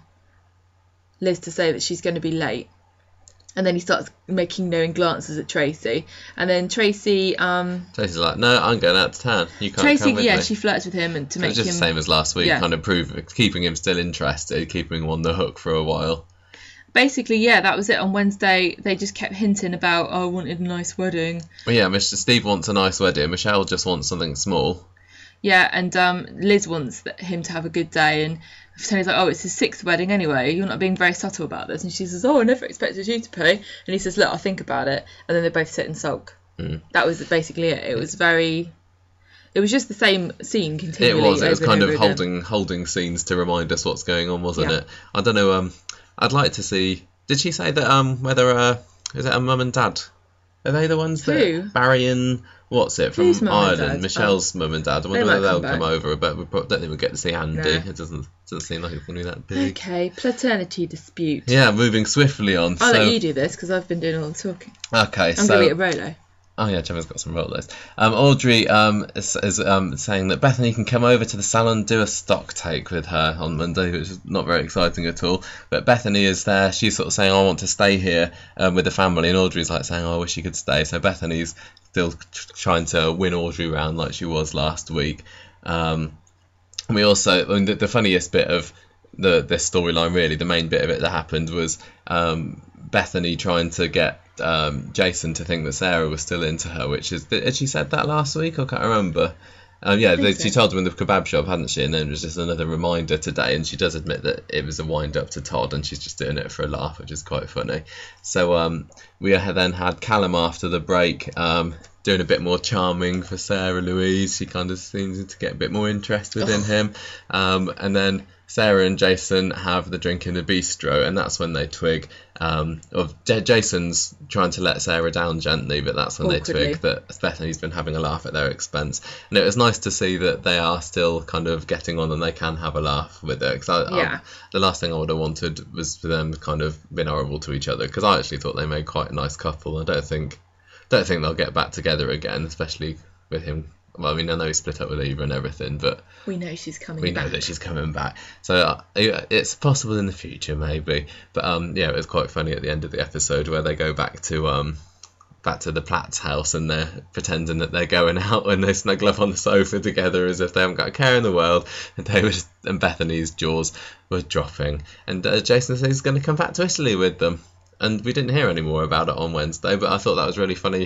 Speaker 2: Liz to say that she's going to be late. And then he starts making knowing glances at Tracy. And then Tracy, um,
Speaker 1: Tracy's like, no, I'm going out to town. You can't
Speaker 2: Tracy,
Speaker 1: come with
Speaker 2: yeah,
Speaker 1: me.
Speaker 2: she flirts with him and to
Speaker 1: So
Speaker 2: make
Speaker 1: it's just
Speaker 2: him.
Speaker 1: the same as last week,
Speaker 2: yeah.
Speaker 1: kind of prove keeping him still interested, keeping him on the hook for a while.
Speaker 2: Basically, yeah, that was it. On Wednesday, they just kept hinting about, oh, I wanted a nice wedding.
Speaker 1: Well, yeah, Mister Steve wants a nice wedding. Michelle just wants something small.
Speaker 2: Yeah, and um, Liz wants th- him to have a good day, and Tony's like, oh, it's his sixth wedding anyway. You're not being very subtle about this. And she says, oh, I never expected you to pay. And he says, look, I'll think about it. And then they both sit and sulk.
Speaker 1: Mm.
Speaker 2: That was basically it. It was very... It was just the same scene
Speaker 1: It
Speaker 2: continually.
Speaker 1: was. It was
Speaker 2: over and
Speaker 1: kind of
Speaker 2: over again.
Speaker 1: holding holding scenes to remind us what's going on, wasn't
Speaker 2: Yeah.
Speaker 1: it? I don't know. Um, I'd like to see. Did she say that? Um, whether uh, is it a mum and dad? Are they the ones that
Speaker 2: Who?
Speaker 1: Barry and what's it from
Speaker 2: Whose mum and
Speaker 1: Ireland?
Speaker 2: dad?
Speaker 1: Michelle's mum and dad. I wonder
Speaker 2: They might
Speaker 1: whether they'll
Speaker 2: come
Speaker 1: come
Speaker 2: back.
Speaker 1: over, but we probably don't think we'll get to see Andy.
Speaker 2: No.
Speaker 1: It doesn't doesn't seem like it's going to be that big.
Speaker 2: Okay, paternity dispute.
Speaker 1: Yeah, moving swiftly on.
Speaker 2: I'll
Speaker 1: so,
Speaker 2: let you do this because I've been doing all the talking.
Speaker 1: okay,
Speaker 2: I'm
Speaker 1: so
Speaker 2: going to eat a Rolo.
Speaker 1: oh yeah, Gemma's got some rollers. Um, Audrey um, is, is um, saying that Bethany can come over to the salon and do a stock take with her on Monday, which is not very exciting at all. But Bethany is there. She's sort of saying, I want to stay here um, with the family. And Audrey's like saying, oh, I wish she could stay. So Bethany's still tr- trying to win Audrey round like she was last week. Um, and we also, I mean, the, the funniest bit of the this storyline, really, the main bit of it that happened was um, Bethany trying to get um, Jason to think that Sarah was still into her, which is, had she said that last week? I can't remember. Um, yeah, they,
Speaker 2: so.
Speaker 1: she told him in the kebab shop, hadn't she? And then it was just another reminder today, and she does admit that it was a wind up to Todd, and she's just doing it for a laugh, which is quite funny. So um, we had then had Callum after the break um, doing a bit more charming for Sarah Louise. She kind of seems to get a bit more interested in him. Um, and then Sarah and Jason have the drink in the bistro, and that's when they twig um, of J- Jason's trying to let Sarah down gently, but that's when
Speaker 2: Awkwardly.
Speaker 1: they twig that Bethany's been having a laugh at their expense. And it was nice to see that they are still kind of getting on and they can have a laugh with it. Because I,
Speaker 2: Yeah.
Speaker 1: I, the last thing I would have wanted was for them kind of being horrible to each other, because I actually thought they made quite a nice couple. I don't think don't think they'll get back together again, especially with him. Well, I mean, I know he split up with Eva and everything, but
Speaker 2: We know she's coming
Speaker 1: we
Speaker 2: back.
Speaker 1: know that she's coming back. So uh, it's possible in the future, maybe. But um, yeah, it was quite funny at the end of the episode where they go back to um, back to the Platt's house and they're pretending that they're going out and they snuggle up on the sofa together as if they haven't got a care in the world. And they were just, and Bethany's jaws were dropping. And uh, Jason says he's going to come back to Italy with them. And we didn't hear any more about it on Wednesday, but I thought that was really funny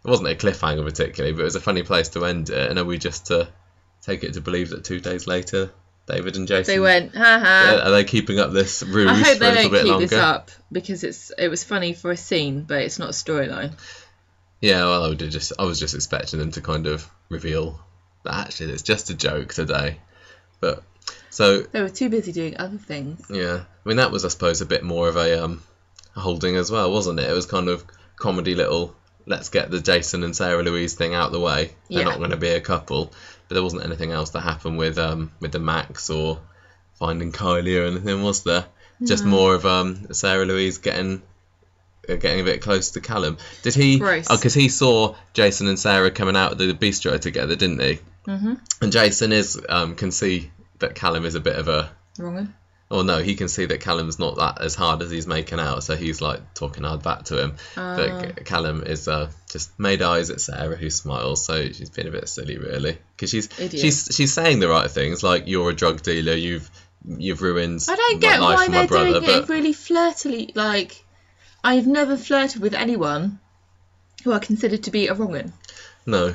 Speaker 1: it wasn't a cliffhanger particularly, but it was a funny place to end it. And are we just to take it to believe that two days later, David and Jason...
Speaker 2: They went, haha.
Speaker 1: Are they keeping up this ruse
Speaker 2: I hope
Speaker 1: for a
Speaker 2: they
Speaker 1: little
Speaker 2: don't
Speaker 1: bit
Speaker 2: keep
Speaker 1: longer?
Speaker 2: this up, because it's it was funny for a scene, but it's not a storyline.
Speaker 1: Yeah, well, I, would just, I was just expecting them to kind of reveal that actually it's just a joke today. But, so...
Speaker 2: They were too busy doing other things.
Speaker 1: Yeah, I mean, that was, I suppose, a bit more of a um, holding as well, wasn't it? It was kind of comedy little, let's get the Jason and Sarah Louise thing out the way. They're
Speaker 2: Yeah.
Speaker 1: not going to be a couple. But there wasn't anything else that happened with um with the Max or finding Kylie or anything, was there? Just
Speaker 2: No.
Speaker 1: more of um Sarah Louise getting uh, getting a bit close to Callum. Did he?
Speaker 2: Gross.
Speaker 1: Oh, because he saw Jason and Sarah coming out of the bistro together, didn't he?
Speaker 2: Mm-hmm.
Speaker 1: And Jason is um can see that Callum is a bit of a.
Speaker 2: Wrong one.
Speaker 1: Oh no, he can see that Callum's not that as hard as he's making out, so he's like talking hard back to him.
Speaker 2: Ah.
Speaker 1: But Callum is uh, just made eyes at Sarah, who smiles, so she's been a bit silly, really, because she's
Speaker 2: Idiot.
Speaker 1: she's she's saying the right things, like you're a drug dealer, you've you've ruined
Speaker 2: I don't
Speaker 1: my
Speaker 2: get
Speaker 1: life
Speaker 2: why
Speaker 1: for
Speaker 2: they're
Speaker 1: my brother,
Speaker 2: doing it
Speaker 1: but
Speaker 2: really flirtily. Like, I've never flirted with anyone who I considered to be a wrong-un.
Speaker 1: no,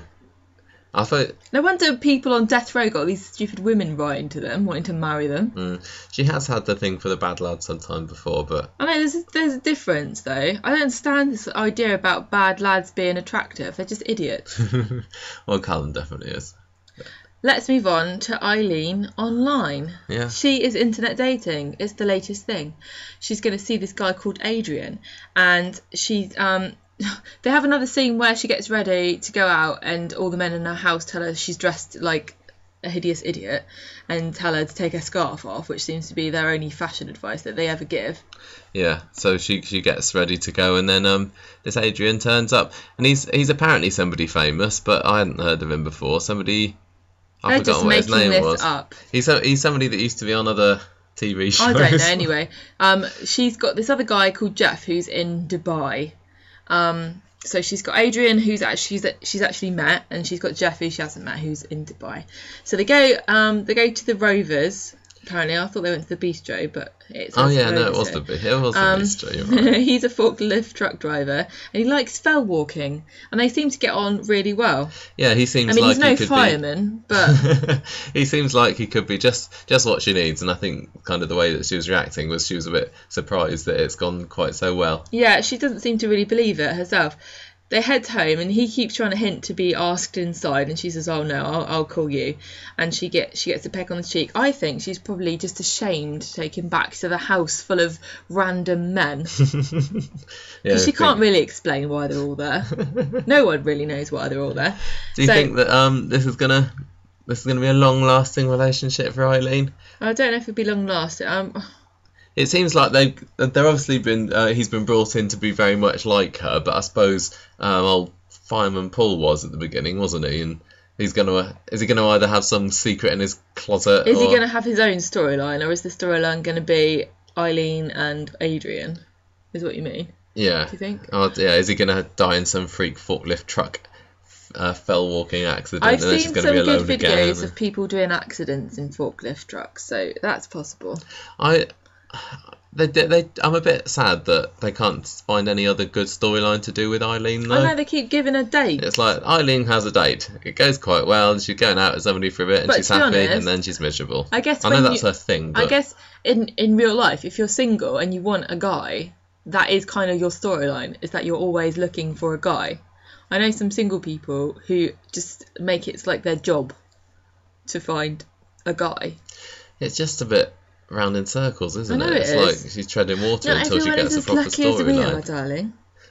Speaker 1: I thought
Speaker 2: No wonder people on death row got these stupid women writing to them, wanting to marry them.
Speaker 1: mm, she has had the thing for the bad lad sometime before, but
Speaker 2: I know there's there's a difference though. I don't understand this idea about bad lads being attractive. They're just idiots.
Speaker 1: well, Callum definitely is.
Speaker 2: Let's move on to Eileen online.
Speaker 1: Yeah.
Speaker 2: She is internet dating. It's the latest thing. She's going to see this guy called Adrian, and she um they have another scene where she gets ready to go out, and all the men in her house tell her she's dressed like a hideous idiot and tell her to take her scarf off, which seems to be their only fashion advice that they ever give.
Speaker 1: Yeah, so she she gets ready to go, and then um this Adrian turns up, and he's he's apparently somebody famous, but I hadn't heard of him before. Somebody I've
Speaker 2: They're just
Speaker 1: forgotten what his
Speaker 2: making
Speaker 1: name
Speaker 2: this
Speaker 1: was.
Speaker 2: up.
Speaker 1: He's a, he's somebody that used to be on other T V shows.
Speaker 2: I don't know. Anyway, um, she's got this other guy called Jeff who's in Dubai. Um, so she's got Adrian, who's actually she's, she's actually met, and she's got Jeff, who she hasn't met, who's in Dubai. So they go um they go to the Rovers. Apparently, I thought they went to the bistro, but it's
Speaker 1: Oh yeah, no, it was the it was the
Speaker 2: Um,
Speaker 1: bistro. You're right.
Speaker 2: He's a forklift truck driver, and he likes fell walking, and they seem to get on really well.
Speaker 1: Yeah, he seems
Speaker 2: I mean,
Speaker 1: like
Speaker 2: he's no
Speaker 1: he could
Speaker 2: fireman, but
Speaker 1: be. He seems like he could be just just what she needs, and I think kind of the way that she was reacting was she was a bit surprised that it's gone quite so well.
Speaker 2: yeah, she doesn't seem to really believe it herself. They head home, and he keeps trying to hint to be asked inside, and she says, "Oh no, I'll, I'll call you." And she gets she gets a peck on the cheek. I think she's probably just ashamed to take him back to the house full of random men, because
Speaker 1: Yeah,
Speaker 2: she
Speaker 1: I
Speaker 2: can't
Speaker 1: think-
Speaker 2: really explain why they're all there. No one really knows why they're all there.
Speaker 1: Do you
Speaker 2: so-
Speaker 1: think that um this is gonna this is gonna be a long lasting relationship for Eileen?
Speaker 2: I don't know if it'll be long lasting. Um,
Speaker 1: It seems like they they're obviously been uh, he's been brought in to be very much like her, but I suppose um, old Fireman Paul was at the beginning, wasn't he? And he's gonna is he gonna either have some secret in his closet?
Speaker 2: is
Speaker 1: or...
Speaker 2: he going to have his own storyline, or is the storyline going to be Eileen and Adrian? Is what you mean?
Speaker 1: Yeah.
Speaker 2: Do you think?
Speaker 1: Oh, yeah. Is he gonna die in some freak forklift truck uh, fell walking accident?
Speaker 2: I've
Speaker 1: and then she's
Speaker 2: seen
Speaker 1: gonna
Speaker 2: some
Speaker 1: be
Speaker 2: good
Speaker 1: alone again?
Speaker 2: videos of people doing accidents in forklift trucks, so that's possible.
Speaker 1: I. They, they, I'm a bit sad that they can't find any other good storyline to do with Eileen, though.
Speaker 2: I know they keep giving a date.
Speaker 1: It's like Eileen has a date. It goes quite well, and she's going out with somebody for a bit, and
Speaker 2: But
Speaker 1: she's
Speaker 2: to be
Speaker 1: happy,
Speaker 2: honest,
Speaker 1: and then she's miserable.
Speaker 2: I guess
Speaker 1: I know
Speaker 2: when
Speaker 1: that's
Speaker 2: you-
Speaker 1: her thing. But
Speaker 2: I guess in in real life, if you're single and you want a guy, that is kind of your storyline. Is that you're always looking for a guy. I know some single people who just make it like their job to find a guy.
Speaker 1: it's just a bit round in circles, isn't
Speaker 2: I know
Speaker 1: it?
Speaker 2: it
Speaker 1: It's
Speaker 2: is.
Speaker 1: like she's treading water
Speaker 2: Not
Speaker 1: until she
Speaker 2: everyone
Speaker 1: gets
Speaker 2: is
Speaker 1: a
Speaker 2: as
Speaker 1: proper
Speaker 2: lucky as we are,
Speaker 1: storyline.
Speaker 2: darling.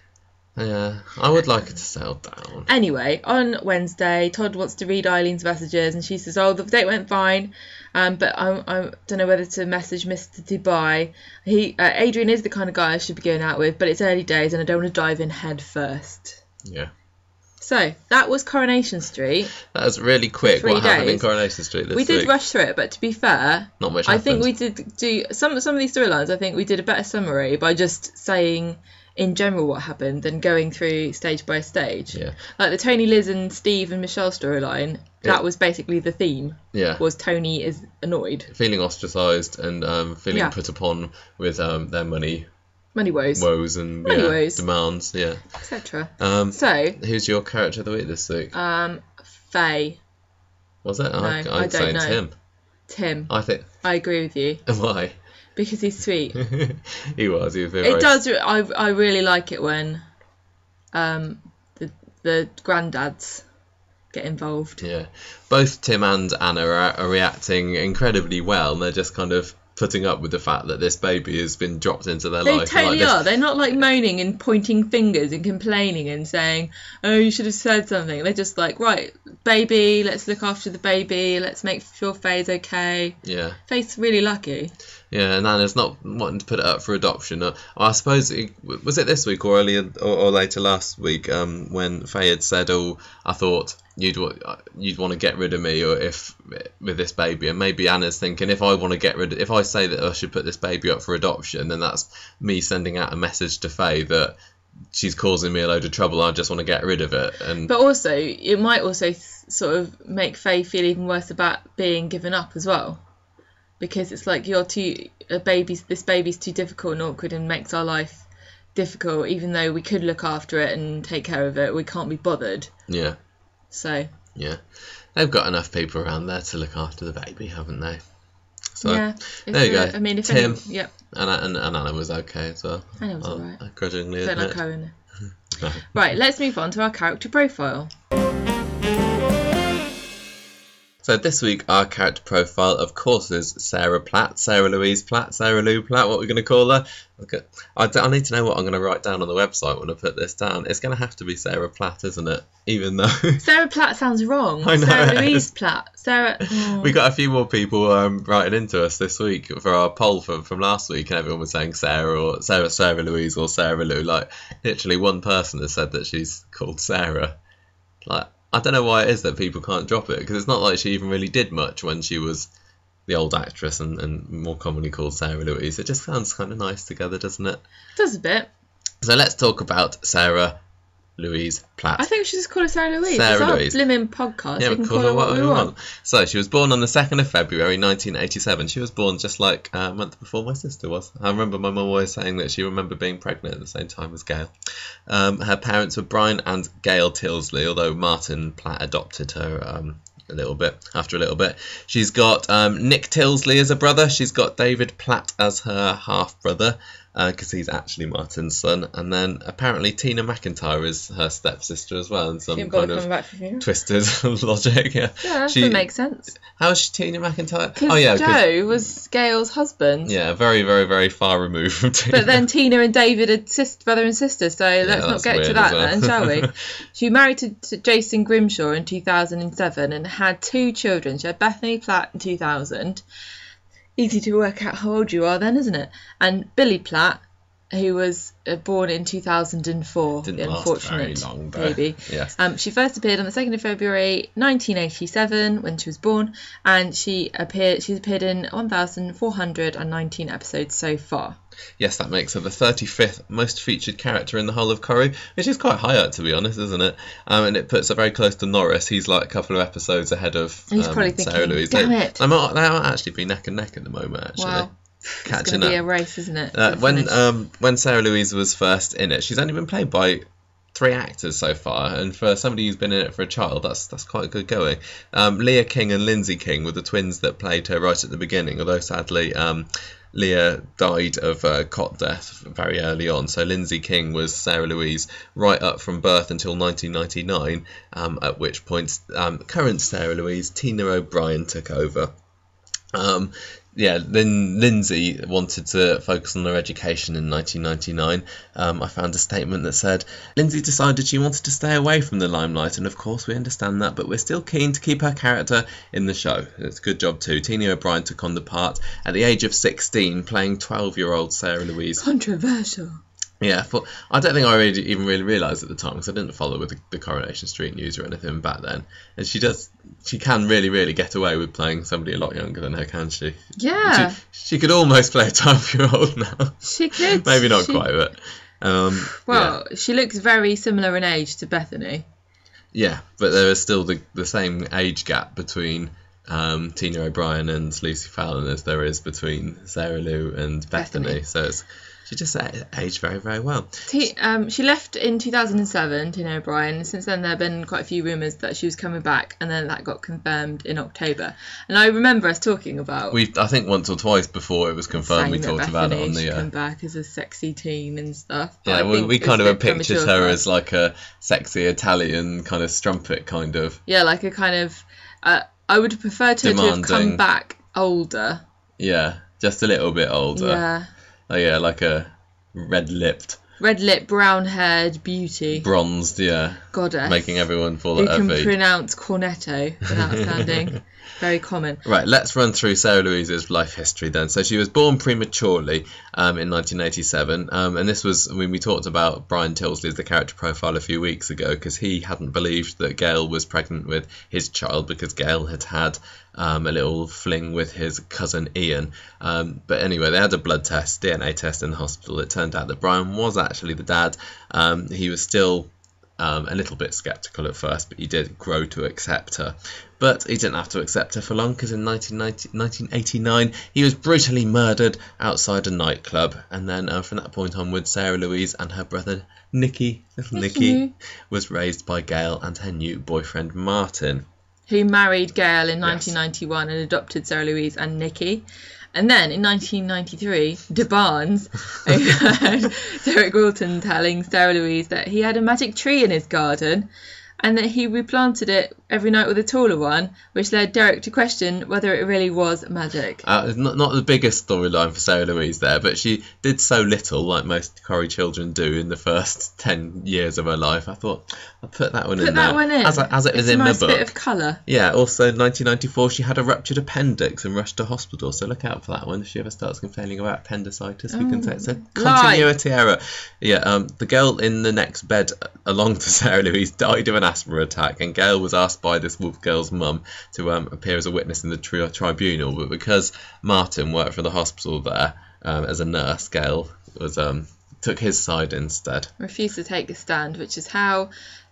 Speaker 1: Yeah, I would like it to settle down.
Speaker 2: Anyway, on Wednesday, Todd wants to read Eileen's messages, and she says, "Oh, the date went fine, um, but I, I don't know whether to message Mister Dubai. He, uh, Adrian is the kind of guy I should be going out with, but it's early days, and I don't want to dive in head first."
Speaker 1: Yeah.
Speaker 2: So that was Coronation Street.
Speaker 1: That was really quick.
Speaker 2: Three
Speaker 1: What happened in
Speaker 2: days.
Speaker 1: Coronation Street this
Speaker 2: We did
Speaker 1: week?
Speaker 2: rush through it, but to be fair,
Speaker 1: Not much
Speaker 2: I
Speaker 1: happened.
Speaker 2: think we did do some some of these storylines. I think we did a better summary by just saying in general what happened than going through stage by stage.
Speaker 1: Yeah.
Speaker 2: Like the Tony, Liz, and Steve and Michelle storyline.
Speaker 1: Yeah.
Speaker 2: That was basically the theme.
Speaker 1: Yeah.
Speaker 2: Was Tony is annoyed.
Speaker 1: Feeling ostracised and um, feeling
Speaker 2: Yeah.
Speaker 1: put upon with um, their money
Speaker 2: Many woes.
Speaker 1: woes and
Speaker 2: Many
Speaker 1: yeah,
Speaker 2: woes.
Speaker 1: demands, yeah.
Speaker 2: et cetera.
Speaker 1: Um,
Speaker 2: So,
Speaker 1: who's your character of the week this week?
Speaker 2: um, Faye.
Speaker 1: Was it?
Speaker 2: no,
Speaker 1: I,
Speaker 2: I
Speaker 1: I'd
Speaker 2: don't
Speaker 1: say
Speaker 2: know.
Speaker 1: Tim.
Speaker 2: Tim.
Speaker 1: I think.
Speaker 2: I agree with you.
Speaker 1: Why?
Speaker 2: Because he's sweet.
Speaker 1: he was. He was very.
Speaker 2: It does. I I really like it when, um, the the granddads get involved.
Speaker 1: Yeah, both Tim and Anna are, are reacting incredibly well, and they're just kind of putting up with the fact that this baby has been dropped into their
Speaker 2: They
Speaker 1: life.
Speaker 2: totally
Speaker 1: like this.
Speaker 2: are. They're not like moaning and pointing fingers and complaining and saying, "Oh, you should have said something." They're just like, "Right, baby, let's look after the baby. Let's make sure Faye's okay."
Speaker 1: Yeah.
Speaker 2: Faye's really lucky.
Speaker 1: Yeah, and Anna's not wanting to put it up for adoption. Uh, I suppose it, was it this week or earlier or, or later last week um, when Faye had said, "Oh, I thought you'd wa- you'd want to get rid of me, or if with this baby," and maybe Anna's thinking, if I want to get rid, of, if I say that I should put this baby up for adoption, then that's me sending out a message to Faye that she's causing me a load of trouble. I just want to get rid of it. And
Speaker 2: But also, it might also s- sort of make Faye feel even worse about being given up as well, because it's like you're too a baby's this baby's too difficult and awkward and makes our life difficult. Even though we could look after it and take care of it, we can't be bothered.
Speaker 1: yeah,
Speaker 2: So
Speaker 1: yeah, they've got enough people around there to look after the baby, haven't they? So
Speaker 2: yeah, if
Speaker 1: there you
Speaker 2: the-
Speaker 1: go.
Speaker 2: I mean, if
Speaker 1: Tim.
Speaker 2: any, yep,
Speaker 1: And, and, and Anna was okay as well.
Speaker 2: Anna was
Speaker 1: I'll-
Speaker 2: alright.
Speaker 1: I grudgingly
Speaker 2: don't
Speaker 1: admit.
Speaker 2: like her in there.
Speaker 1: No.
Speaker 2: Right, let's move on to our character profile.
Speaker 1: So this week our character profile, of course, is Sarah Platt, Sarah Louise Platt, Sarah Lou Platt, what we're going to call her. Okay. I, d- I need to know what I'm going to write down on the website when I put this down. It's going to have to be Sarah Platt, isn't it? Even though
Speaker 2: Sarah Platt sounds wrong.
Speaker 1: I know
Speaker 2: Sarah
Speaker 1: it
Speaker 2: Louise
Speaker 1: is.
Speaker 2: Platt. Sarah. Oh.
Speaker 1: we got a few more people um, writing into us this week for our poll from, from last week, and everyone was saying Sarah or Sarah, Sarah Louise or Sarah Lou. Like literally one person has said that she's called Sarah. Like I don't know why it is that people can't drop it, because it's not like she even really did much when she was the old actress and, and more commonly called Sarah Louise. It just sounds kind of nice together, doesn't it?
Speaker 2: Does a bit.
Speaker 1: So let's talk about Sarah Louise Platt.
Speaker 2: I think we should just call her Sarah Louise.
Speaker 1: Sarah
Speaker 2: it's our
Speaker 1: Louise.
Speaker 2: blimmin' podcast.
Speaker 1: Yeah,
Speaker 2: we can call her what we want.
Speaker 1: So she was born on the second of February nineteen eighty-seven. She was born just like a month before my sister was. I remember my mum always saying that she remembered being pregnant at the same time as Gail. Um, her parents were Brian and Gail Tilsley, although Martin Platt adopted her um, a little bit after a little bit. She's got um, Nick Tilsley as a brother. She's got David Platt as her half brother, because uh, he's actually Martin's son, and then apparently Tina McIntyre is her stepsister as well, in some
Speaker 2: Didn't
Speaker 1: kind
Speaker 2: bother
Speaker 1: of
Speaker 2: coming back for you.
Speaker 1: twisted logic. Yeah,
Speaker 2: Yeah, that
Speaker 1: she,
Speaker 2: doesn't make sense.
Speaker 1: how's she Tina McIntyre?
Speaker 2: Because
Speaker 1: Oh yeah, 'cause-
Speaker 2: Joe was Gail's husband.
Speaker 1: yeah, very, very, very far removed from Tina.
Speaker 2: But then Tina and David are sis- brother and sister, so let's not
Speaker 1: that's
Speaker 2: get to
Speaker 1: weird
Speaker 2: that
Speaker 1: as well.
Speaker 2: then, shall we? She married to, to Jason Grimshaw in two thousand seven and had two children. She had Bethany Platt in two thousand. Easy to work out how old you are then, isn't it? And Billy Platt, who was uh, born in two thousand four,
Speaker 1: Didn't
Speaker 2: the
Speaker 1: last
Speaker 2: unfortunate
Speaker 1: very long, though.
Speaker 2: baby.
Speaker 1: Yes.
Speaker 2: Um, she first appeared on the second of February nineteen eighty-seven when she was born, and she appeared. She's appeared in one thousand four hundred nineteen episodes so far.
Speaker 1: Yes, that makes her the thirty-fifth most featured character in the whole of Corrie, which is quite high up, to be honest, isn't it? Um, and it puts her very close to Norris. He's like a couple of episodes ahead of
Speaker 2: He's
Speaker 1: um,
Speaker 2: probably thinking,
Speaker 1: Sarah Louise.
Speaker 2: "Damn
Speaker 1: they,
Speaker 2: it."
Speaker 1: They might, they might actually be neck and neck at the moment, actually.
Speaker 2: Wow. It's
Speaker 1: Catching
Speaker 2: going to be
Speaker 1: up.
Speaker 2: a race, isn't it?
Speaker 1: Uh,
Speaker 2: to
Speaker 1: when
Speaker 2: finish?
Speaker 1: um, when Sarah Louise was first in it, she's only been played by three actors so far, and for somebody who's been in it for a child, that's that's quite good going. Um, Leah King and Lindsay King were the twins that played her right at the beginning, although sadly um, Leah died of uh, cot death very early on, so Lindsay King was Sarah Louise right up from birth until nineteen ninety-nine, um, at which point um, current Sarah Louise, Tina O'Brien, took over. Um, yeah, then Lindsay wanted to focus on her education in nineteen ninety-nine. Um, I found a statement that said, Lindsay decided she wanted to stay away from the limelight, and of course we understand that, but we're still keen to keep her character in the show. It's a good job too. Tina O'Brien took on the part at the age of sixteen, playing twelve-year-old Sarah Louise.
Speaker 2: Controversial.
Speaker 1: Yeah, for, I don't think I really, even really realised at the time, because I didn't follow with the, the Coronation Street news or anything back then. And she does, she can really, really get away with playing somebody a lot younger than her, can she?
Speaker 2: Yeah.
Speaker 1: She, she could almost play a twelve-year-old now.
Speaker 2: She could.
Speaker 1: Maybe not
Speaker 2: She-
Speaker 1: quite, but um,
Speaker 2: Well, she looks very similar in age to Bethany.
Speaker 1: yeah. yeah, but there is still the the same age gap between um, Tina O'Brien and Lucy Fallon as there is between Sarah Lou and Bethany.
Speaker 2: Bethany.
Speaker 1: So it's She just aged very, very well.
Speaker 2: T- um, she left in two thousand seven, Tina O'Brien. Since then, there have been quite a few rumours that she was coming back, and then that got confirmed in October. And I remember us talking about...
Speaker 1: We, I think once or twice before it was confirmed, we talked about it on the...
Speaker 2: Uh, come back as a sexy teen and stuff.
Speaker 1: But yeah, we, we kind of pictured her as like a sexy Italian kind of strumpet, kind of.
Speaker 2: Yeah, like a kind of... Uh, I would have preferred her
Speaker 1: Demanding.
Speaker 2: to have come back older.
Speaker 1: Yeah, just a little bit older.
Speaker 2: Yeah.
Speaker 1: Oh yeah, like a red-lipped,
Speaker 2: red-lipped, brown-haired beauty,
Speaker 1: bronzed, yeah,
Speaker 2: goddess,
Speaker 1: making everyone fall
Speaker 2: who
Speaker 1: at her
Speaker 2: can
Speaker 1: feet.
Speaker 2: pronounce cornetto without sounding very common.
Speaker 1: Right, let's run through Sarah Louise's life history then. So she was born prematurely um, in nineteen eighty-seven, um, and this was when we talked about Brian Tilsley as the character profile a few weeks ago, because he hadn't believed that Gail was pregnant with his child because Gail had had um, a little fling with his cousin Ian. Um, but anyway, they had a blood test, D N A test in the hospital. It turned out that Brian was actually the dad. Um, he was still Um, a little bit sceptical at first, but he did grow to accept her. But he didn't have to accept her for long, because in nineteen eighty-nine he was brutally murdered outside a nightclub. And then uh, from that point onwards, Sarah Louise and her brother Nicky, little Nicky, was raised by Gail and her new boyfriend Martin,
Speaker 2: who married Gail in nineteen ninety-one yes. and adopted Sarah Louise and Nicky. And then in nineteen ninety-three, De Barnes overheard Derek Wilton telling Sarah Louise that he had a magic tree in his garden and that he replanted it every night with a taller one, which led Derek to question whether it really was magic.
Speaker 1: Uh, not, not the biggest storyline for Sarah Louise there, but she did so little, like most Corrie children do, in the first ten years of her life. I thought I'll put that one
Speaker 2: put
Speaker 1: in
Speaker 2: that
Speaker 1: there.
Speaker 2: one in.
Speaker 1: As, as it was
Speaker 2: it's
Speaker 1: in
Speaker 2: a nice
Speaker 1: my book.
Speaker 2: Bit of colour.
Speaker 1: Yeah, also in nineteen ninety-four she had a ruptured appendix and rushed to hospital, so look out for that one. If she ever starts complaining about appendicitis, we can say it's a continuity
Speaker 2: lie.
Speaker 1: error. Yeah, um, the girl in the next bed along to Sarah Louise died of an asthma attack, and Gail was asked by this wolf girl's mum to um, appear as a witness in the tri- tribunal, but because Martin worked for the hospital there um, as a nurse, Gail was um, took his side instead.
Speaker 2: Refused to take a stand, which is how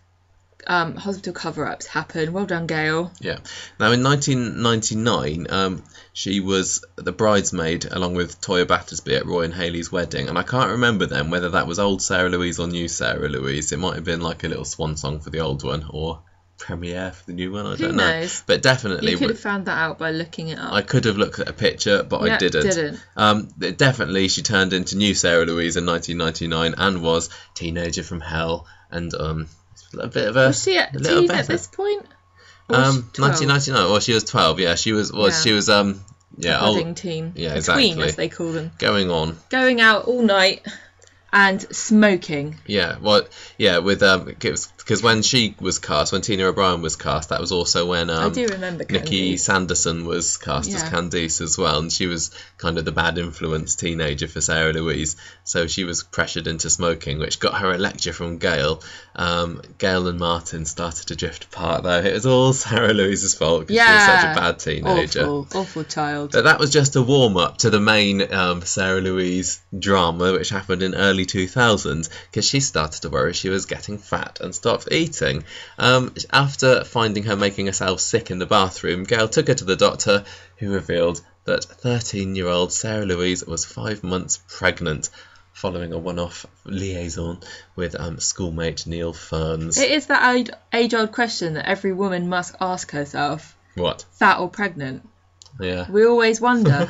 Speaker 2: um, hospital cover-ups happen. Well done, Gail.
Speaker 1: Yeah. Now in nineteen ninety-nine, um, she was the bridesmaid along with Toya Battersby at Roy and Hayley's wedding, and I can't remember then whether that was old Sarah Louise or new Sarah Louise. It might have been like a little swan song for the old one, or premiere for the new one. I
Speaker 2: Who
Speaker 1: don't know.
Speaker 2: knows?
Speaker 1: But definitely,
Speaker 2: you could have found that out by looking it up.
Speaker 1: I could have looked at a picture, but
Speaker 2: yeah,
Speaker 1: I didn't.
Speaker 2: didn't.
Speaker 1: Um, definitely, she turned into new Sarah Louise in nineteen ninety-nine and was Teenager from Hell, and um, a bit of a
Speaker 2: was she a
Speaker 1: little
Speaker 2: teen
Speaker 1: better.
Speaker 2: at this point? Or was
Speaker 1: Um,
Speaker 2: she twelve?
Speaker 1: nineteen ninety-nine. Well, she was twelve. Yeah, she was. Was
Speaker 2: Yeah.
Speaker 1: she was um. Yeah,
Speaker 2: a budding
Speaker 1: old,
Speaker 2: teen.
Speaker 1: yeah,
Speaker 2: a
Speaker 1: exactly.
Speaker 2: tween, as they call them.
Speaker 1: Going on.
Speaker 2: Going out all night and smoking.
Speaker 1: Yeah, well, yeah, with um, because when she was cast, when Tina O'Brien was cast, that was also when um,
Speaker 2: I do remember
Speaker 1: Nikki
Speaker 2: Candice.
Speaker 1: Sanderson was cast
Speaker 2: Yeah.
Speaker 1: as Candice as well, and she was kind of the bad influence teenager for Sarah Louise, so she was pressured into smoking, which got her a lecture from Gail. Um, Gail and Martin started to drift apart, though. It was all Sarah Louise's fault because
Speaker 2: Yeah.
Speaker 1: she was such a bad teenager.
Speaker 2: Awful, awful child.
Speaker 1: But that was just a warm-up to the main um, Sarah Louise drama, which happened in early two thousands, because she started to worry she was getting fat and stopped eating. Um, after finding her making herself sick in the bathroom, Gail took her to the doctor, who revealed that thirteen-year-old Sarah Louise was five months pregnant, following a one-off liaison with um, schoolmate Neil Ferns.
Speaker 2: It is that age-old question that every woman must ask herself.
Speaker 1: What?
Speaker 2: Fat or pregnant?
Speaker 1: Yeah.
Speaker 2: We always wonder.